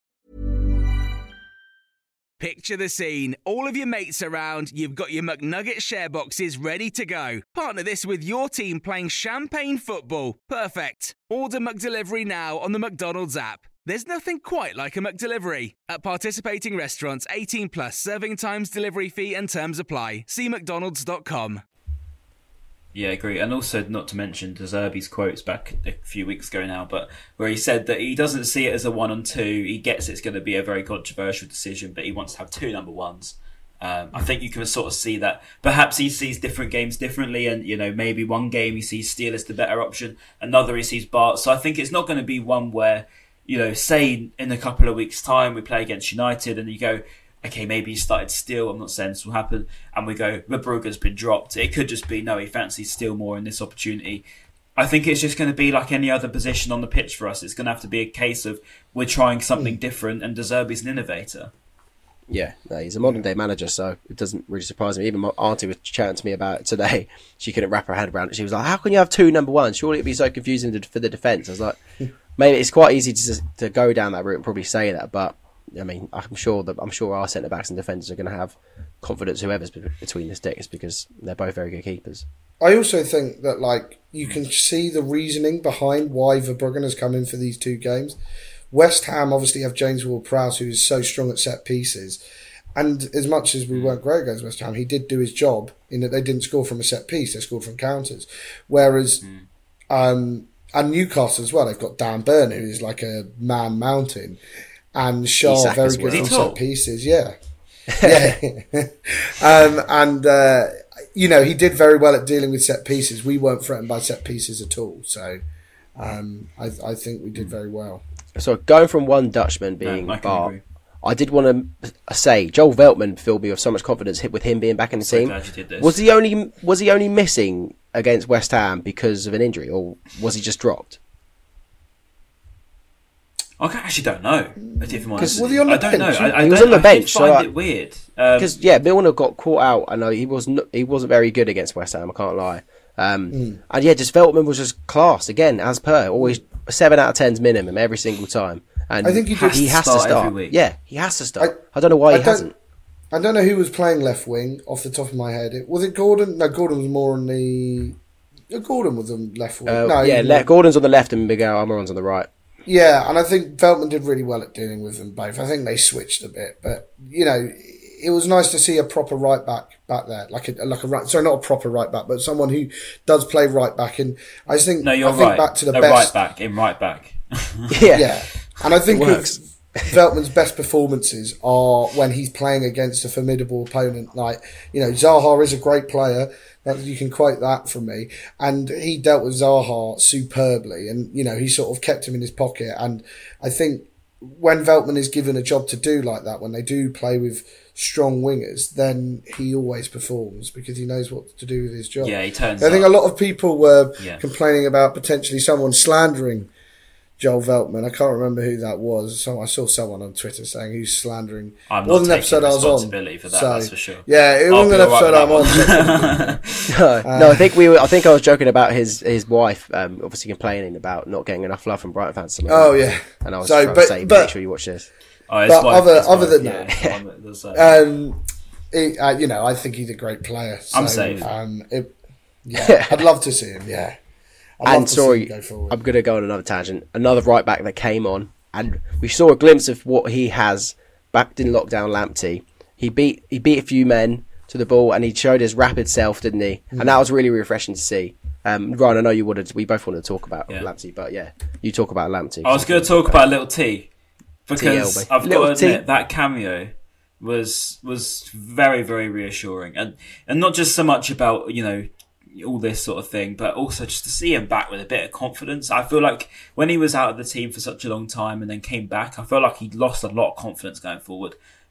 Picture the scene. All of your mates around, you've got your McNugget share boxes ready to go. Partner this with your team playing champagne football. Perfect. Order McDelivery now on the McDonald's app. There's nothing quite like a McDelivery. At participating restaurants, 18 plus, serving times, delivery fee and terms apply. See mcdonalds.com. Yeah, I agree. And also, not to mention De Zerbi's quotes back a few weeks ago now, but where he said that he doesn't see it as a 1 and 2. He gets it's going to be a very controversial decision, but he wants to have 2 number ones. I think you can sort of see that perhaps he sees different games differently, and maybe one game he sees Steele as the better option, another he sees Bart. So I think it's not going to be one where, say in a couple of weeks' time we play against United and you go, okay, maybe he started Steele, I'm not saying this will happen, and we go, Verbrugge's been dropped. It could just be, no, he fancies Steele more in this opportunity. I think it's just going to be like any other position on the pitch for us. It's going to have to be a case of we're trying something different, and De Zerbi's an innovator. Yeah, no, he's a modern day manager, so it doesn't really surprise me. Even my auntie was chatting to me about it today. She couldn't wrap her head around it. She was like, how can you have 2 number ones? Surely it'd be so confusing for the defence. I was like, maybe it's quite easy to go down that route and probably say that, but I mean, I'm sure our centre backs and defenders are going to have confidence whoever's between the sticks because they're both very good keepers. I also think that you can see the reasoning behind why Verbruggen has come in for these 2 games. West Ham obviously have James Ward-Prowse, who is so strong at set pieces, and as much as we weren't great against West Ham, he did do his job in that they didn't score from a set piece; they scored from counters. Whereas, and Newcastle as well, they've got Dan Burn, who is like a man mountain. And Shaw, Isak very as good well. from set pieces, yeah. He did very well at dealing with set pieces. We weren't threatened by set pieces at all. So I think we did very well. So going from one Dutchman being Bart, I did want to say Joel Veltman filled me with so much confidence with him being back in the team. Glad you did this. Was he only missing against West Ham because of an injury, or was he just dropped? I actually don't know. If I'm honest, was he on the bench? I don't know. He was on the bench. I find it weird Because Milner got caught out. I know he wasn't very good against West Ham. I can't lie. And just Veltman was just class again, as per always 7 out of 10's minimum every single time. And I think he has to start every week. Yeah, he has to start. I don't know why he hasn't. I don't know who was playing left wing off the top of my head. Was it Gordon? No, Gordon was more on the. Gordon was on left wing. Gordon's on the left and Miguel Almiron's on the right. Yeah, and I think Veltman did really well at dealing with them both. I think they switched a bit, but it was nice to see a proper right back there, not a proper right back, but someone who does play right back. And I think right. Back to the right best back. Yeah, and I think Veltman's best performances are when he's playing against a formidable opponent. Like Zaha is a great player. You can quote that from me. And he dealt with Zaha superbly. And, he sort of kept him in his pocket. And I think when Veltman is given a job to do like that, when they do play with strong wingers, then he always performs because he knows what to do with his job. Yeah, he turns I think a lot of people were complaining about potentially someone slandering Joel Veltman. I can't remember who that was. I saw someone on Twitter saying who's slandering. I'm not taking responsibility for that. That's for sure. Yeah, it wasn't an episode I'm on. No, I think I was joking about his wife, obviously complaining about not getting enough love from Brighton fans. Oh yeah, and I was trying to say, make sure you watch this. Other than that, I think he's a great player. So, I'm safe. I'd love to see him. Yeah. And sorry, I'm going to go on another tangent. Another right back that came on, and we saw a glimpse of what he has back in lockdown. Lamptey, he beat a few men to the ball, and he showed his rapid self, didn't he? And that was really refreshing to see. Ryan, I know you wanted. We both wanted to talk about Lamptey, but you talk about Lamptey. I was going to talk about Little T because I've got to admit that cameo was very, very reassuring, and not just so much about all this sort of thing, but also just to see him back with a bit of confidence. I feel like when he was out of the team for such a long time and then came back, I feel like he'd lost a lot of confidence going forward.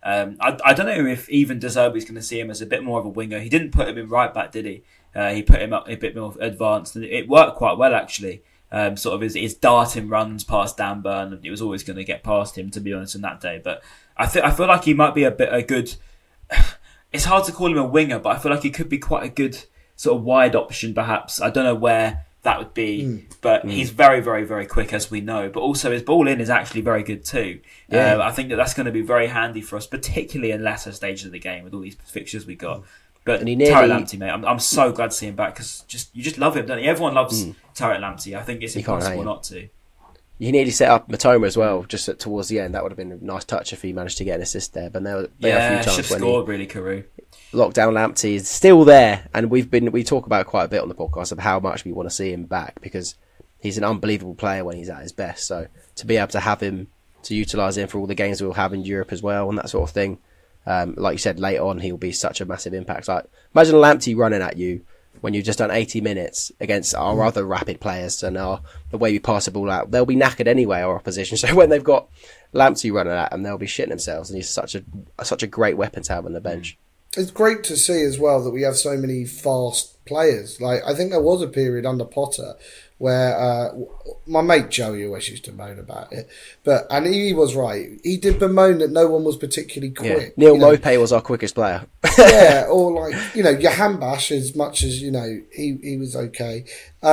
I don't know if even De Zerbi's going to see him as a bit more of a winger. He didn't put him in right back, did he? He put him up a bit more advanced, and it worked quite well actually. Sort of his darting runs past Dan Burn, it was always going to get past him, to be honest, on that day. But I feel like he might be a good. It's hard to call him a winger, but I feel like he could be quite a good sort of wide option, perhaps. I don't know where that would be, but he's very, very, very quick, as we know. But also his ball in is actually very good too. Yeah. I think that's going to be very handy for us, particularly in latter stages of the game with all these fixtures we got. But Tariq Lamptey, mate, I'm so glad to see him back because you just love him, don't you? Everyone loves Tariq Lamptey. I think it's impossible not to. You nearly set up Matoma as well, just towards the end. That would have been a nice touch if he managed to get an assist there. But there were a few times should have scored really, Carew. Lockdown Lamptey is still there, and we talk about quite a bit on the podcast of how much we want to see him back because he's an unbelievable player when he's at his best. So to be able to have him, to utilise him for all the games we'll have in Europe as well and that sort of thing, like you said, late on he'll be such a massive impact. Like imagine Lamptey running at you when you've just done 80 minutes against our other rapid players and the way we pass the ball out. They'll be knackered anyway, our opposition. So when they've got Lamptey running at them, they'll be shitting themselves, and he's such a great weapon to have on the bench. It's great to see as well that we have so many fast players. Like I think there was a period under Potter where my mate Joey always used to moan about it, and he was right. He did bemoan that no one was particularly quick. Yeah. Neil Mopé was our quickest player. Yeah, or like Johan Bash, as much as he was okay.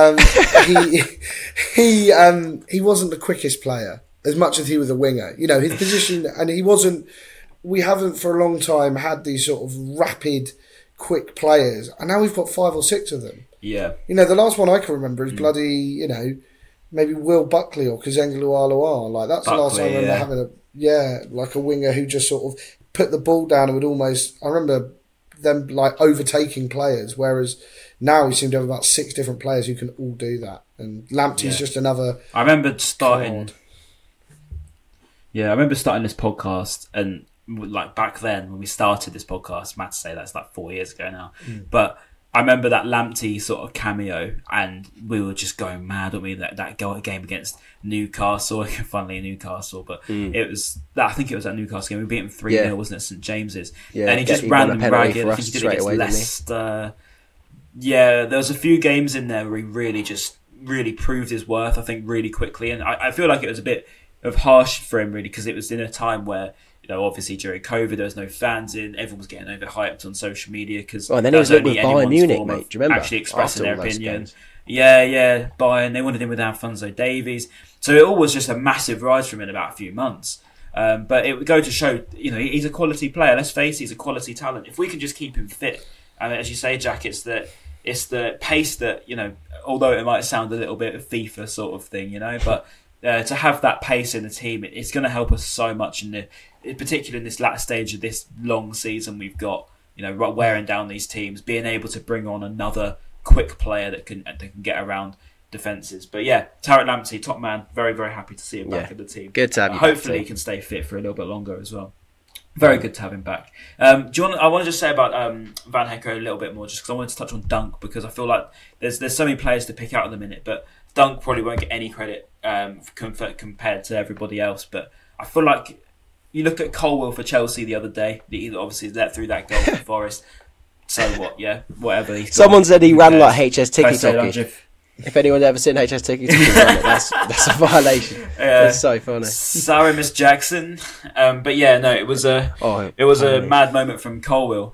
He wasn't the quickest player as much as he was a winger. His position, and he wasn't. We haven't for a long time had these sort of rapid, quick players, and now we've got 5 or 6 of them. Yeah. The last one I can remember is bloody, maybe Will Buckley or Kazengulu Aluar. Like, that's Buckley, the last time I remember having like a winger who just sort of put the ball down and would almost, I remember them like overtaking players, whereas now we seem to have about 6 different players who can all do that. And Lamptey's just another. I remember starting. Yeah, I remember starting this podcast, and like back then when we started this podcast, mad to say that's like 4 years ago now, but I remember that Lamptey sort of cameo, and we were just going mad, weren't we? That game against Newcastle, funnily Newcastle, but it was that. I think it was that Newcastle game. We beat him 3-0, wasn't it, St James's? Yeah, and he just ran them ragged. I think he did it against Leicester. Yeah, there was a few games in there where he really proved his worth. I think really quickly, and I feel like it was a bit of harsh for him really because it was in a time where. Obviously during COVID, there was no fans in. Everyone was getting overhyped on social media because. Oh, and then he was with Bayern Munich, mate. Do you remember? Actually expressing their opinion. Yeah, Bayern. They wanted him with Alphonso Davies, so it all was just a massive rise from him in about a few months. But it would go to show, he's a quality player. Let's face it, he's a quality talent. If we can just keep him fit, and as you say, Jack, it's the pace that although it might sound a little bit of FIFA sort of thing, but. To have that pace in the team, it's going to help us so much in particularly in this latter stage of this long season we've got. Wearing down these teams, being able to bring on another quick player that can get around defences. But yeah, Tariq Lamptey, top man. Very, very happy to see him back in the team. Good to have him. Hopefully, he can stay fit for a little bit longer as well. Very good to have him back. I want to just say about Van Hecke a little bit more, just because I wanted to touch on Dunk because I feel like there's so many players to pick out in the minute, but Dunk probably won't get any credit compared to everybody else. But I feel like you look at Colwill for Chelsea the other day. He obviously let through that goal for Forest. So what? Yeah, whatever. Someone said he ran like HS Tiki Toki. If anyone's ever seen HS Tiki Toki run it, that's a violation. It's so funny. Sorry, Miss Jackson. But yeah, no, it was a mad moment from Colwill.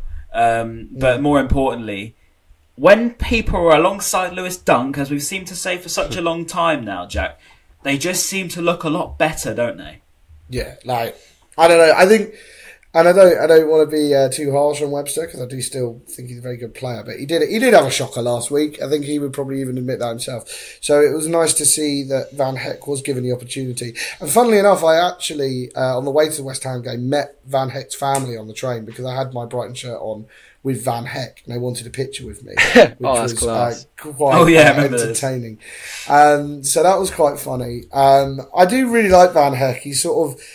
But more importantly, when people are alongside Lewis Dunk, as we've seemed to say for such a long time now, Jack, they just seem to look a lot better, don't they? Yeah, like I don't know. I think, and I don't want to be too harsh on Webster because I do still think he's a very good player. But he did have a shocker last week. I think he would probably even admit that himself. So it was nice to see that Van Hecke was given the opportunity. And funnily enough, I actually on the way to the West Ham game met Van Hecke's family on the train because I had my Brighton shirt on with Van Hecke, and they wanted a picture with me, which was quite entertaining. So that was quite funny. I do really like Van Hecke. He's sort of,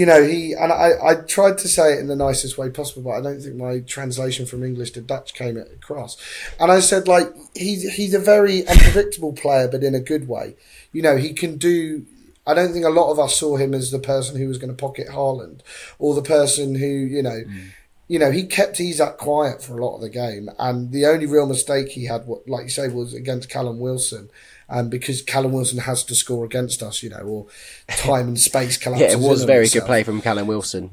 I tried to say it in the nicest way possible, but I don't think my translation from English to Dutch came across. And I said, he's a very unpredictable player, but in a good way. He can do I don't think a lot of us saw him as the person who was going to pocket Haaland, or the person who, he kept Isak quiet for a lot of the game. And the only real mistake he had, like you say, was against Callum Wilson. Because Callum Wilson has to score against us, or time and space collapses. Yeah, it was very good play from Callum Wilson.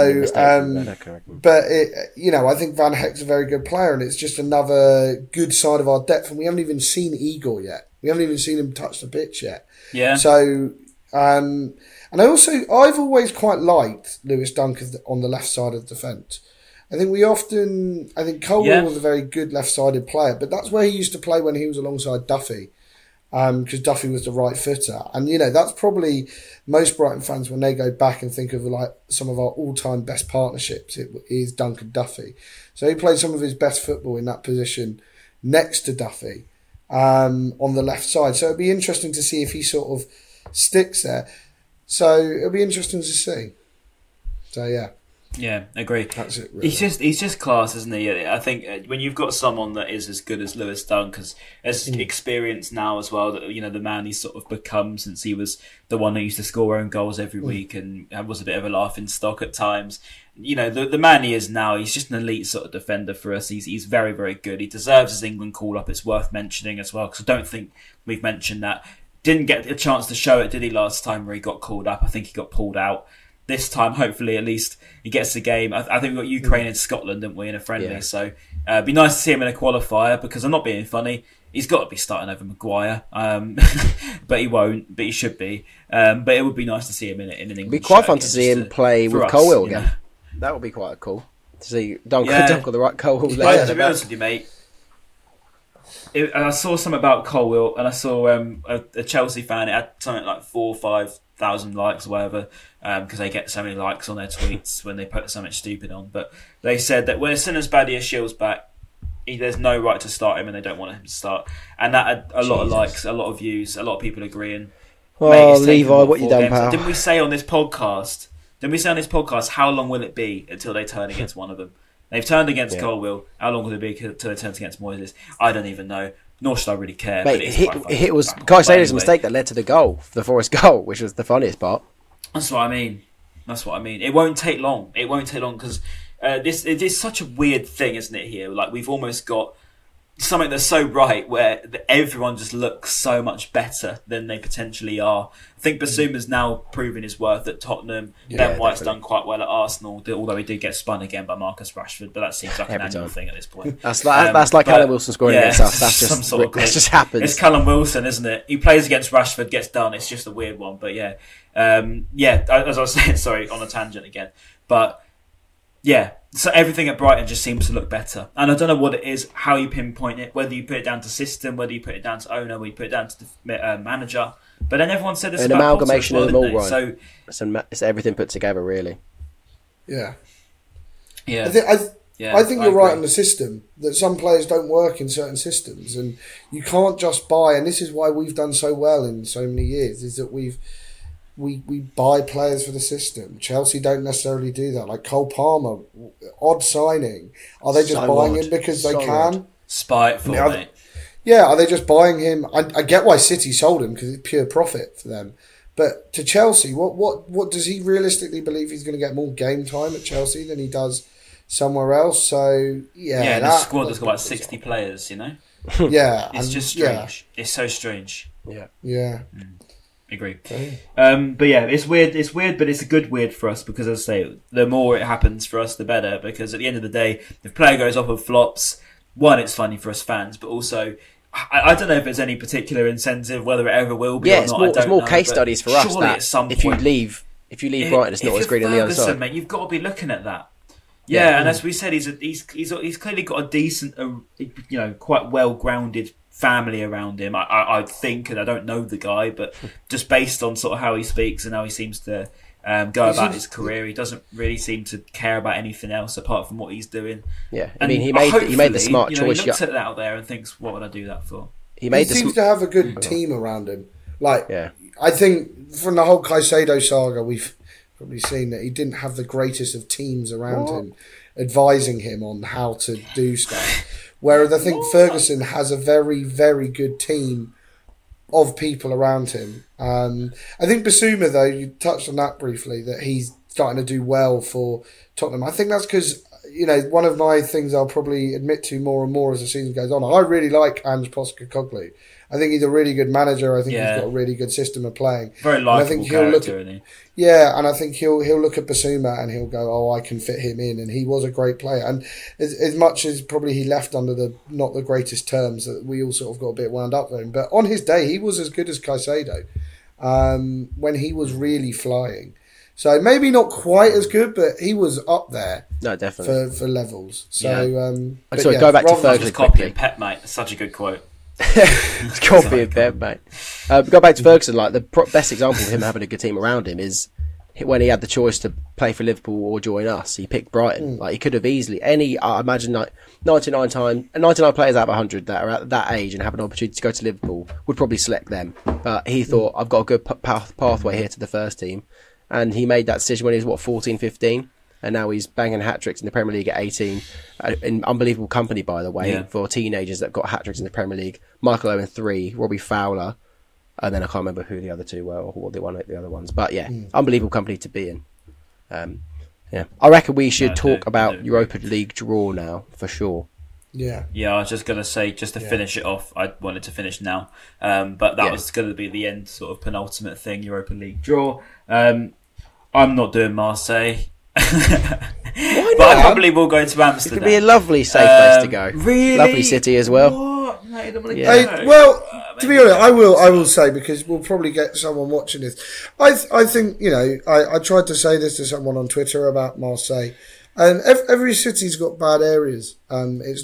But I think Van Heck's a very good player, and it's just another good side of our depth. And we haven't even seen Igor yet. We haven't even seen him touch the pitch yet. Yeah. So, and I've always quite liked Lewis Dunk on the left side of the defence. I think Colwill was a very good left-sided player, but that's where he used to play when he was alongside Duffy. Because Duffy was the right footer. And, that's probably most Brighton fans, when they go back and think of like some of our all-time best partnerships, it is Dunk and Duffy. So he played some of his best football in that position next to Duffy on the left side. So it'd be interesting to see if he sort of sticks there. So it'll be interesting to see. So, yeah. Yeah, agree. That's it. Really. He's just class, isn't he? I think when you've got someone that is as good as Lewis Dunk, as experienced now as well, that the man he's sort of become since he was the one that used to score own goals every week and was a bit of a laughing stock at times. The man he is now, he's just an elite sort of defender for us. He's very, very good. He deserves his England call up. It's worth mentioning as well, because I don't think we've mentioned that. Didn't get a chance to show it, did he, last time where he got called up? I think he got pulled out. This time, hopefully, at least he gets the game. I think we got Ukraine and Scotland, didn't we, in a friendly? Yeah. So it'd be nice to see him in a qualifier, because I'm not being funny. He's got to be starting over Maguire, but he won't. But he should be. But it would be nice to see him in an England. It'd be quite fun to see him play with Colwill again. That would be quite cool to see Dunk with the right Colwill. To be honest with you, mate, I saw something about Colwill, and I saw a Chelsea fan. It had something like 4,000 or 5,000 likes or whatever, because they get so many likes on their tweets when they put something stupid on. But they said that when as soon as Badia Shields back, there's no right to start him, and they don't want him to start. And that had a lot of likes, a lot of views, a lot of people agreeing. Oh, Levi, what you done, pal? Didn't we say on this podcast? How long will it be until they turn against one of them? They've turned against Colwill. How long will it be until they turn against Moises? I don't even know. Nor should I really care. Mate, it was Caicedo's mistake that led to the goal, the Forest goal, which was the funniest part. That's what I mean. It won't take long. Because it is such a weird thing, isn't it? Here, like we've almost got something that's so right where everyone just looks so much better than they potentially are. I think Bissouma's now proving his worth at Tottenham. Ben White's done quite well at Arsenal, although he did get spun again by Marcus Rashford, but that seems like an annual thing at this point. That's like Callum Wilson scoring against us. That's just some sort of that just happens. It's Callum Wilson, isn't it? He plays against Rashford, gets done. It's just a weird one, but as I was saying, sorry, on a tangent again, but yeah. So everything at Brighton just seems to look better. And I don't know what it is, how you pinpoint it, whether you put it down to system, whether you put it down to owner, whether you put it down to the manager. But then everyone said this an about amalgamation Potter as well, of them all, right? So it's everything put together, really. Yeah. Yeah. I think you're right on the system, that some players don't work in certain systems, and you can't just buy, and this is why we've done so well in so many years, is that we buy players for the system. Chelsea don't necessarily do that. Like Cole Palmer, odd signing. Are they just buying him because they can? Spiteful, mate. Yeah, are they just buying him? I get why City sold him, because it's pure profit for them. But to Chelsea, what does he realistically believe he's going to get more game time at Chelsea than he does somewhere else? So, yeah. The squad has got like 60 players, Yeah. It's just strange. Yeah. It's so strange. Yeah. Agree. But yeah, it's weird, but it's a good weird for us, because, as I say, the more it happens for us, the better, because at the end of the day, if player goes off of flops, one, it's funny for us fans, but also, I don't know if there's any particular incentive, whether it ever will be or not. It's more case studies for us that if you leave Brighton, it's not as green on the other side. Mate, you've got to be looking at that. Yeah, and as we said, he's clearly got a decent, quite well-grounded family around him. I think, and I don't know the guy, but just based on sort of how he speaks and how he seems to go about his career, he doesn't really seem to care about anything else apart from what he's doing. Yeah, I mean, he made the smart choice. He looks at that out there and thinks, "What would I do that for?" He seems to have a good team around him. I think from the whole Caicedo saga, we've probably seen that he didn't have the greatest of teams around him, advising him on how to do stuff. Whereas I think Ferguson has a very, very good team of people around him. I think Bissouma, though, you touched on that briefly, that he's starting to do well for Tottenham. I think that's because, one of my things I'll probably admit to more and more as the season goes on, I really like Ange Postecoglou. I think he's a really good manager. I think he's got a really good system of playing. Very likeable character, isn't he? Yeah, and I think he'll look at Bissouma and he'll go, "Oh, I can fit him in," and he was a great player. And as much as probably he left under not the greatest terms, that we all sort of got a bit wound up with him. But on his day, he was as good as Caicedo when he was really flying. So maybe not quite as good, but he was up there. No, definitely for levels. So go back to Ferguson quickly. Pep, mate. That's such a good quote. It's copy of Pep, mate. Go back to Ferguson. Like the best example of him having a good team around him is when he had the choice to play for Liverpool or join us. He picked Brighton. Like he could have easily I imagine like 99 players out of 100 that are at that age and have an opportunity to go to Liverpool would probably select them. But he thought, I've got a good pathway here to the first team. And he made that decision when he was, 14, 15? And now he's banging hat-tricks in the Premier League at 18. In unbelievable company, by the way, for teenagers that got hat-tricks in the Premier League. Michael Owen 3, Robbie Fowler, and then I can't remember who the other two were or what the other ones. But yeah, unbelievable company to be in. I reckon we should talk about Europa League draw now, for sure. Yeah, I was just going to say, just to finish it off, I wanted to finish now, but that was going to be the end, sort of penultimate thing, Europa League draw. I'm not doing Marseille. Why not? But I probably will go to Amsterdam. It could be a lovely, safe place to go. Really? Lovely city as well. What? No, you don't want to go. Well, to be honest, I will say, because we'll probably get someone watching this. I think, I tried to say this to someone on Twitter about Marseille, and every city's got bad areas. It's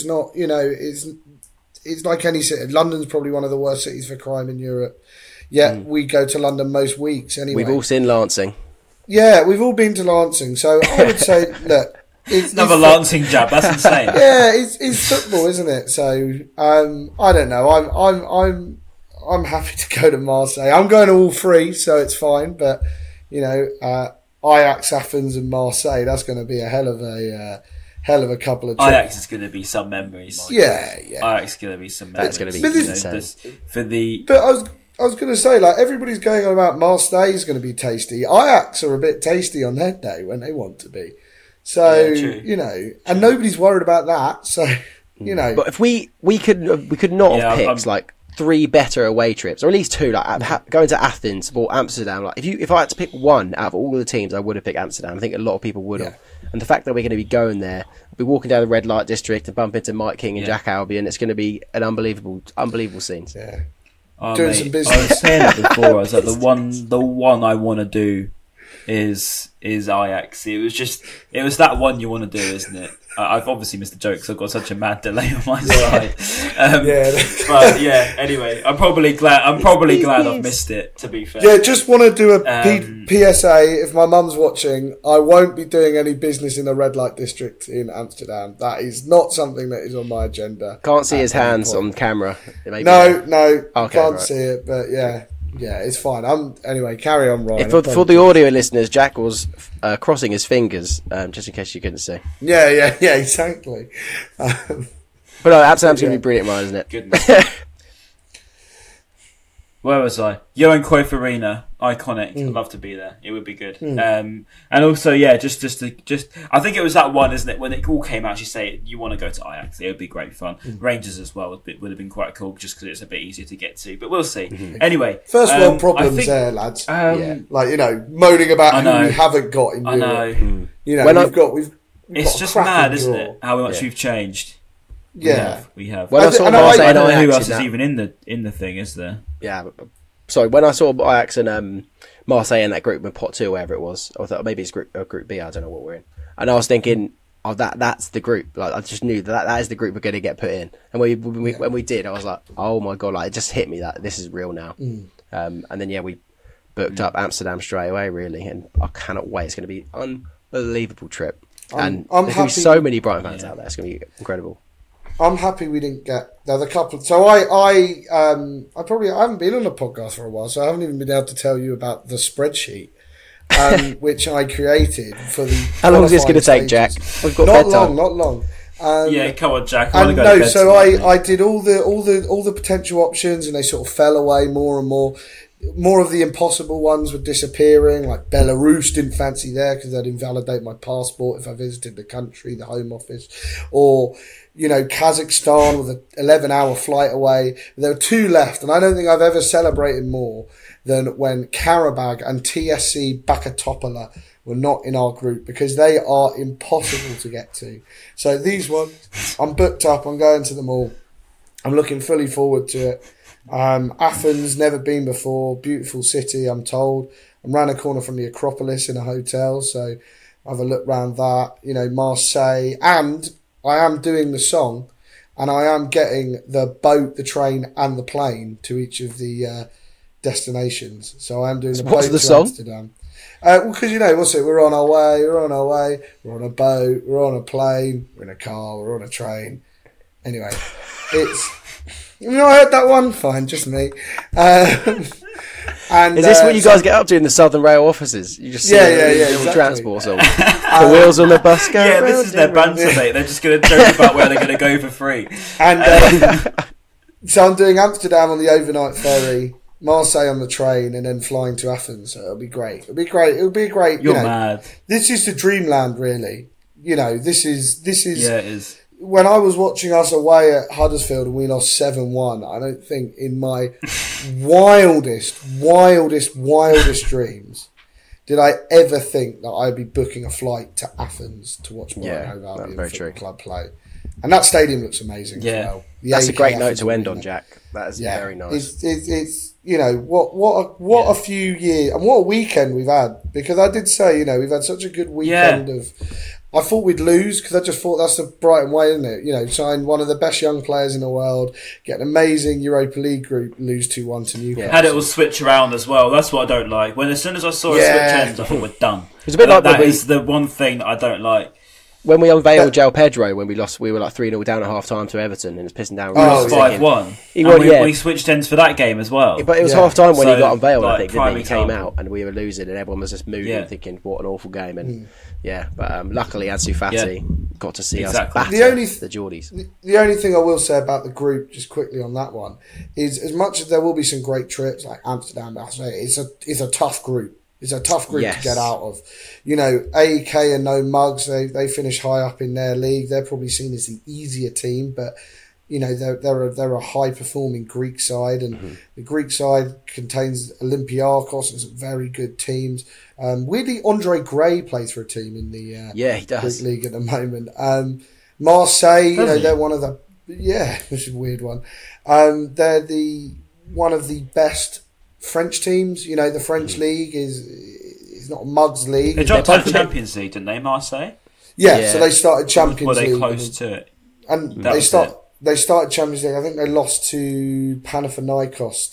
like any city. London's probably one of the worst cities for crime in Europe. Yet we go to London most weeks anyway. We've all seen Lancing. Yeah, we've all been to Lancing. So I would say, look, it's another Lancing jab. That's insane. Yeah, it's football, isn't it? So I don't know. I'm happy to go to Marseille. I'm going to all three, so it's fine. But Ajax, Athens, and Marseille. That's going to be a hell of a couple of trips. Ajax is going to be some memories. Yeah. Ajax is going to be some memories. That's going to be But I was going to say, like, everybody's going on about Marseille is going to be tasty. Ajax are a bit tasty on their day when they want to be. So, and nobody's worried about that. So, But if we could not have picked like 3 better away trips, or at least 2, like going to Athens or Amsterdam. Like if I had to pick one out of all of the teams, I would have picked Amsterdam. I think a lot of people would have. And the fact that we're going to be going there, we'll be walking down the red light district and bump into Mike King and Jack Albion. It's going to be an unbelievable scene. Yeah. Doing some business. I was saying it before. I was like, the one I want to do is Ajax. It was that one you want to do, isn't it? I've obviously missed the joke because I've got such a mad delay on my side. But yeah, anyway, I'm probably glad I've missed it, to be fair. Yeah, just want to do a PSA. If my mum's watching, I won't be doing any business in the red light district in Amsterdam. That is not something that is on my agenda. Can't see his hands on camera. No, can't see it, but yeah. Yeah, it's fine. Anyway, carry on, Ryan. For the audio listeners, Jack was crossing his fingers, just in case you couldn't see. Yeah, exactly. But no, Amsterdam's going to be brilliant, Ryan, isn't it? Goodness. Where was I? Johan Cruyff Arena, iconic. I'd love to be there. It would be good. And also, just I think it was that one, isn't it? When it all came out, you say you want to go to Ajax. It would be great fun. Rangers as well would have been quite cool, just because it's a bit easier to get to. But we'll see. Anyway, first world problems there, lads. Moaning about who we haven't got in Europe. It's just mad, isn't it? How much we've changed. Yeah, we have. When I saw Marseille and Ajax, who else is even in the thing? Is there? Yeah, sorry. When I saw Ajax and Marseille in that group in pot 2, or whatever it was, I thought maybe it's group B. I don't know what we're in. And I was thinking, that's the group. Like I just knew that is the group we're going to get put in. And when we did, I was like, oh my god! Like it just hit me that this is real now. And then we booked up Amsterdam straight away, really, and I cannot wait. It's going to be an unbelievable trip. And there's going to be so many Brighton fans out there. It's going to be incredible. I'm happy we didn't get the other couple. So I haven't been on a podcast for a while, so I haven't even been able to tell you about the spreadsheet, which I created for the. How long is this going to take, Jack? We've got not long. Yeah, come on, Jack. And no, so I did all the potential options, and they sort of fell away more and more. More of the impossible ones were disappearing, like Belarus didn't fancy there because they'd invalidate my passport if I visited the country, the Home Office, or Kazakhstan with an 11-hour flight away. There were 2 left, and I don't think I've ever celebrated more than when Karabag and TSC Bakatopola were not in our group, because they are impossible to get to. So these ones, I'm booked up, I'm going to them all. I'm looking fully forward to it. Athens, never been before, beautiful city, I'm told. I'm round the corner from the Acropolis in a hotel, so I'll have a look round that. Marseille, and I am doing the song, and I am getting the boat, the train, and the plane to each of the destinations. So I am doing the boat to Amsterdam. Because what's it? We're on our way. We're on a boat. We're on a plane. We're in a car. We're on a train. Anyway, it's. I heard that one. Fine, just me. And is this what you guys get up to in the Southern Rail offices? You just see exactly. transport song. The wheels on the bus go. Yeah, this is their banter, mate. They're just going to joke about where they're going to go for free. And so I'm doing Amsterdam on the overnight ferry, Marseille on the train, and then flying to Athens. So it'll be great. It'll be a great. You're mad. This is the dreamland, really. This is. Yeah, it is. When I was watching us away at Huddersfield and we lost 7-1, I don't think in my wildest dreams did I ever think that I'd be booking a flight to Athens to watch Brighton Hove Albion Football Club play. And that stadium looks amazing as well. That's a great note to end on, Jack. That is very nice. It's what a few years and what a weekend we've had, because I did say we've had such a good weekend of. I thought we'd lose because I just thought that's the Brighton way, isn't it? Sign one of the best young players in the world, get an amazing Europa League group, lose 2-1 to Newcastle. Had it all switch around as well. That's what I don't like. As soon as I saw it switch ends, I thought we're done. It's a bit like that is the one thing that I don't like. When we unveiled João Pedro, when we lost, we were like 3-0 down at half time to Everton, and it's pissing down. 5-1. We switched ends for that game as well. But it was half time when he got unveiled, I think, didn't he? He came out and we were losing, and everyone was just moody thinking, what an awful game. And but luckily Ansu Fati got to see us batter the Geordies. The only thing I will say about the group, just quickly on that one, is as much as there will be some great trips like Amsterdam, it's a tough group. It's a tough group to get out of. AEK and no mugs, they finish high up in their league. They're probably seen as the easier team, but they're a high performing Greek side, and the Greek side contains Olympiakos and some very good teams. Weirdly, Andre Gray plays for a team in the he does. Greek league at the moment. Marseille, they're one of the this is a weird one. They're one of the best French teams. The French league is not a mugs league. They dropped out of Champions League, didn't they, Marseille? Yeah, so they started Champions League. Were they close to it? And they started Champions League. I think they lost to Panathinaikos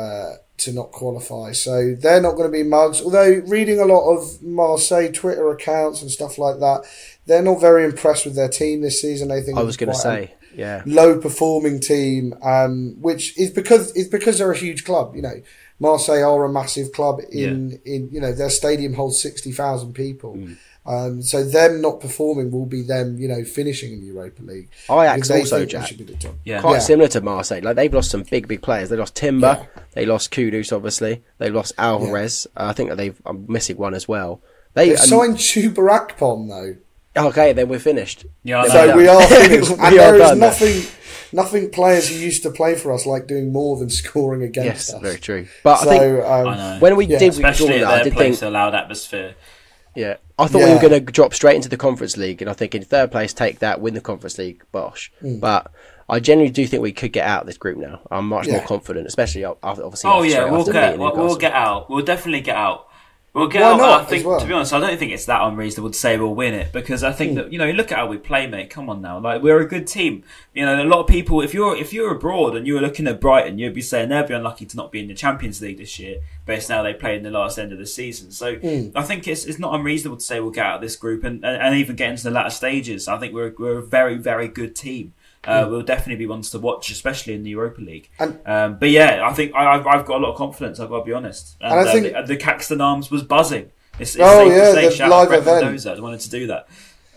to not qualify. So they're not going to be mugs. Although reading a lot of Marseille Twitter accounts and stuff like that, they're not very impressed with their team this season. They think I was going to say. Low performing team, which is because they're a huge club. Marseille are a massive club in their stadium holds 60,000 people. So them not performing will be them, finishing in the Europa League. Ajax also, Jack. Quite similar to Marseille. Like they've lost some big players. They lost Timber. They lost Kudus, obviously. They lost Alvarez. I think that I'm missing one as well. They've signed Chuba Akpom though. Okay, then we're finished. Yeah, so we are finished. And there is nothing players who used to play for us like doing more than scoring against us. Yes, very true. But I think when we did especially at their place, a loud atmosphere. Yeah, I thought we were going to drop straight into the Conference League, and I think in third place, take that, win the Conference League, bosh. But I genuinely do think we could get out of this group now. I'm much more confident, especially obviously. We'll get out. We'll definitely get out. We'll get out. I think, to be honest, I don't think it's that unreasonable to say we'll win it, because I think that look at how we play, mate. Come on now, like we're a good team. A lot of people, if you're abroad and you were looking at Brighton, you'd be saying they'd be unlucky to not be in the Champions League this year. But it's now they play in the last end of the season, so I think it's not unreasonable to say we'll get out of this group and even get into the latter stages. I think we're a very, very good team. We'll definitely be ones to watch, especially in the Europa League. But yeah, I think I've got a lot of confidence. I've got to be honest. And I think the Caxton Arms was buzzing. It's safe to say, shout out Brett Mendoza. I wanted to do that.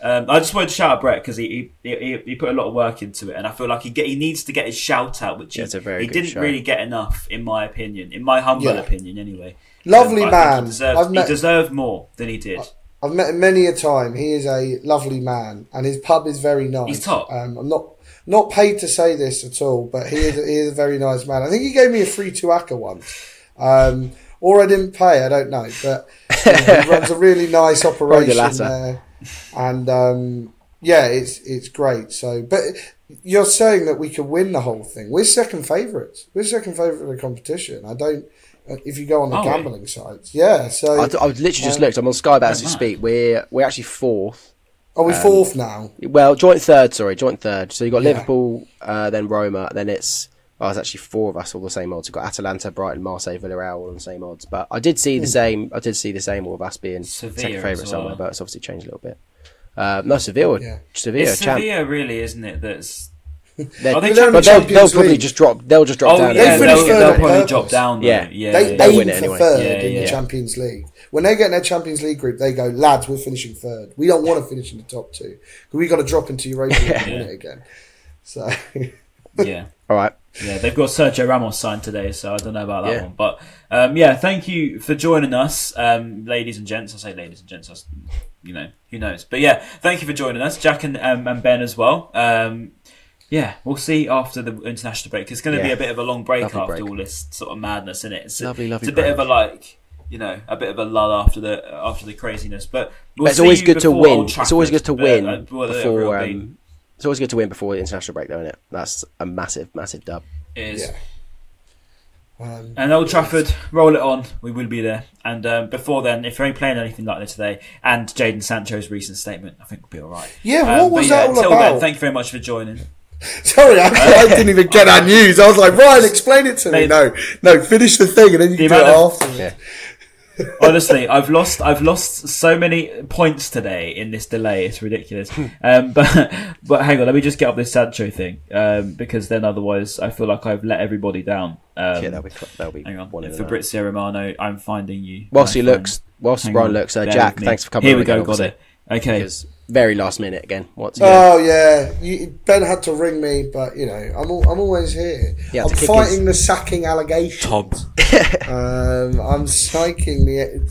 I just wanted to shout out Brett because he put a lot of work into it, and I feel like he needs to get his shout out, which he didn't really get enough, in my opinion, in my humble opinion, anyway. Lovely man. He deserved more than he did. I've met him many a time. He is a lovely man, and his pub is very nice. He's top. I'm not paid to say this at all, but he is a very nice man. I think he gave me a free tuaca once, or I didn't pay. I don't know, but he runs a really nice operation there, and it's great. So, but you're saying that we could win the whole thing. We're second favourites. We're second favourite of the competition. If you go on the gambling sites, So I've literally just looked. I'm on Sky Bet as we speak. We're actually fourth. Are we fourth now? Well, joint third. So you got Liverpool, then Roma, then it's actually four of us all the same odds. We've got Atalanta, Brighton, Marseille, Villarreal all on the same odds. But I did see the same. I did see the same with us being second favourite somewhere, but it's obviously changed a little bit. No, Sevilla. It's Sevilla, really, isn't it? That's. They'll probably just drop. They'll just drop down. They'll probably drop down. Though. They win it anyway. Third in the Champions League. When they get in their Champions League group, they go, lads, we're finishing third. We don't want to finish in the top two. We got to drop into Europa and win it again. So all right. Yeah, they've got Sergio Ramos signed today, so I don't know about that one. But thank you for joining us, ladies and gents. I say ladies and gents, who knows? But thank you for joining us, Jack and Ben as well. We'll see after the international break. It's going to be a bit of a long break after all this sort of madness, isn't it? It's a bit of a bit of a lull after the craziness. But it's always good to win. It's always good to win before. It's always good to win before the international break, though, isn't it? That's a massive, massive dub. It is. And Old Trafford, roll it on. We will be there. And before then, if you're only playing anything like this today, and Jadon Sancho's recent statement, I think we'll be all right. Yeah, what was that all until about? Then, thank you very much for joining. Sorry, I didn't even get that news. I was like, Ryan, explain it to me. No, finish the thing and then you can do it after. Yeah. Honestly, I've lost so many points today in this delay. It's ridiculous. But hang on, let me just get up this Sancho thing because then otherwise I feel like I've let everybody down. That'll be hang on. Fabrizio Romano, I'm finding you. Whilst Brian looks, Jack, thanks for coming. Here we go, got it. Okay. Because very last minute again. Ben had to ring me, but I'm always here. I'm fighting the sacking allegations. I'm psyching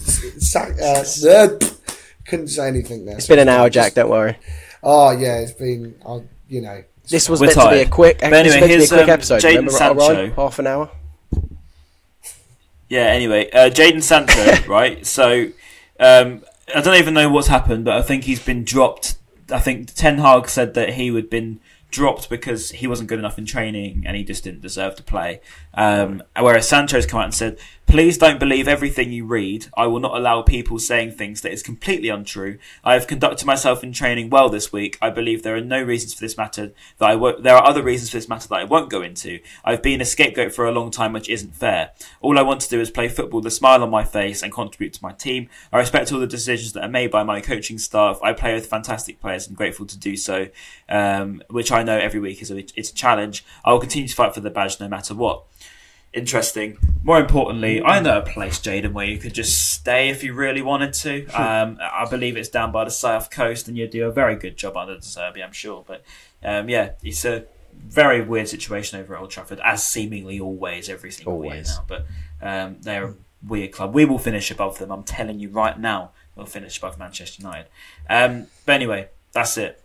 the couldn't say anything there. It's been an hour, Jack. Don't worry. Oh yeah, it's been. This was meant to be a quick. Here's a quick episode. Jadon Sancho. Half an hour. Yeah. Anyway, Jadon Sancho. Right. So. I don't even know what's happened, but I think he's been dropped. I think Ten Hag said that he had been dropped because he wasn't good enough in training and he just didn't deserve to play. Whereas Sancho's come out and said, "Please don't believe everything you read. I will not allow people saying things that is completely untrue. I have conducted myself in training well this week. I believe there are no reasons for this matter there are other reasons for this matter that I won't go into. I've been a scapegoat for a long time, which isn't fair. All I want to do is play football with a smile on my face and contribute to my team. I respect all the decisions that are made by my coaching staff. I play with fantastic players and grateful to do so, which I know every week it's a challenge. I will continue to fight for the badge no matter what." Interesting. More importantly, I know a place, Jadon, where you could just stay if you really wanted to. I believe it's down by the south coast, and you'd do a very good job under De Zerbi, I'm sure. But it's a very weird situation over at Old Trafford, as seemingly always, every single year now. But they're a weird club. We will finish above them. I'm telling you right now, we'll finish above Manchester United. But anyway, that's it.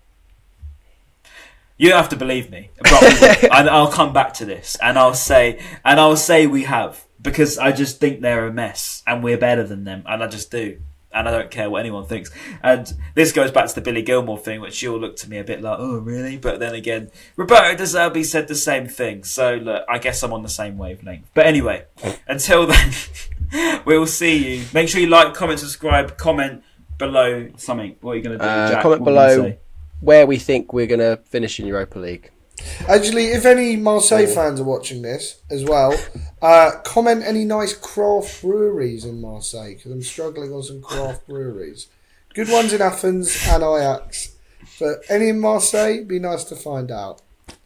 You don't have to believe me, but we will. And I'll come back to this, and I'll say we have, because I just think they're a mess, and we're better than them, and I just do, and I don't care what anyone thinks. And this goes back to the Billy Gilmore thing, which you'll look to me a bit like, oh really? But then again, Roberto De Zerbi said the same thing, so look, I guess I'm on the same wavelength. But anyway, until then, we'll see you. Make sure you like, comment, subscribe, comment below something. What are you going to do, Jack? Comment below where we think we're going to finish in Europa League. Actually, if any Marseille fans are watching this as well, comment any nice craft breweries in Marseille, because I'm struggling on some craft breweries. Good ones in Athens and Ajax, but any in Marseille, be nice to find out.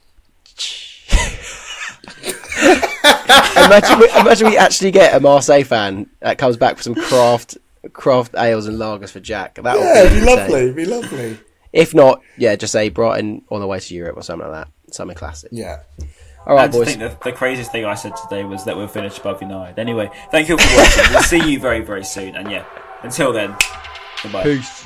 Imagine we actually get a Marseille fan that comes back for some craft ales and lagers for Jack. It'd be lovely. It'd be lovely. If not, just say Brighton on the way to Europe or something like that. Something classic. Yeah. All right, and boys. I think the craziest thing I said today was that we'll finish above United. Anyway, thank you for watching. We'll see you very, very soon. And until then, goodbye. Peace.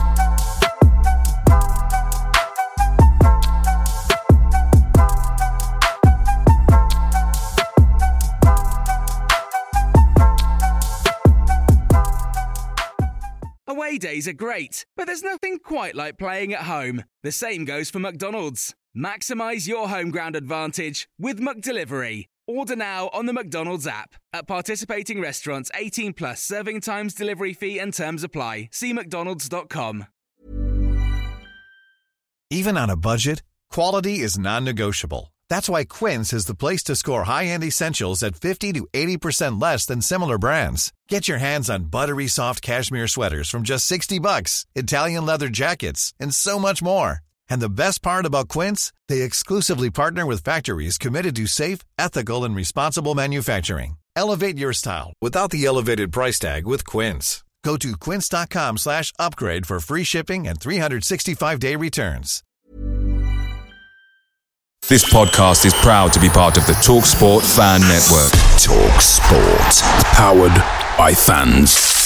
Away days are great, but there's nothing quite like playing at home. The same goes for McDonald's. Maximise your home ground advantage with McDelivery. Order now on the McDonald's app. At participating restaurants, 18 plus serving times, delivery fee and terms apply. See mcdonalds.com. Even on a budget, quality is non-negotiable. That's why Quince is the place to score high-end essentials at 50 to 80% less than similar brands. Get your hands on buttery soft cashmere sweaters from just $60, Italian leather jackets, and so much more. And the best part about Quince, they exclusively partner with factories committed to safe, ethical, and responsible manufacturing. Elevate your style without the elevated price tag with Quince. Go to quince.com/upgrade for free shipping and 365-day returns. This podcast is proud to be part of the TalkSport Fan Network. TalkSport. Powered by fans.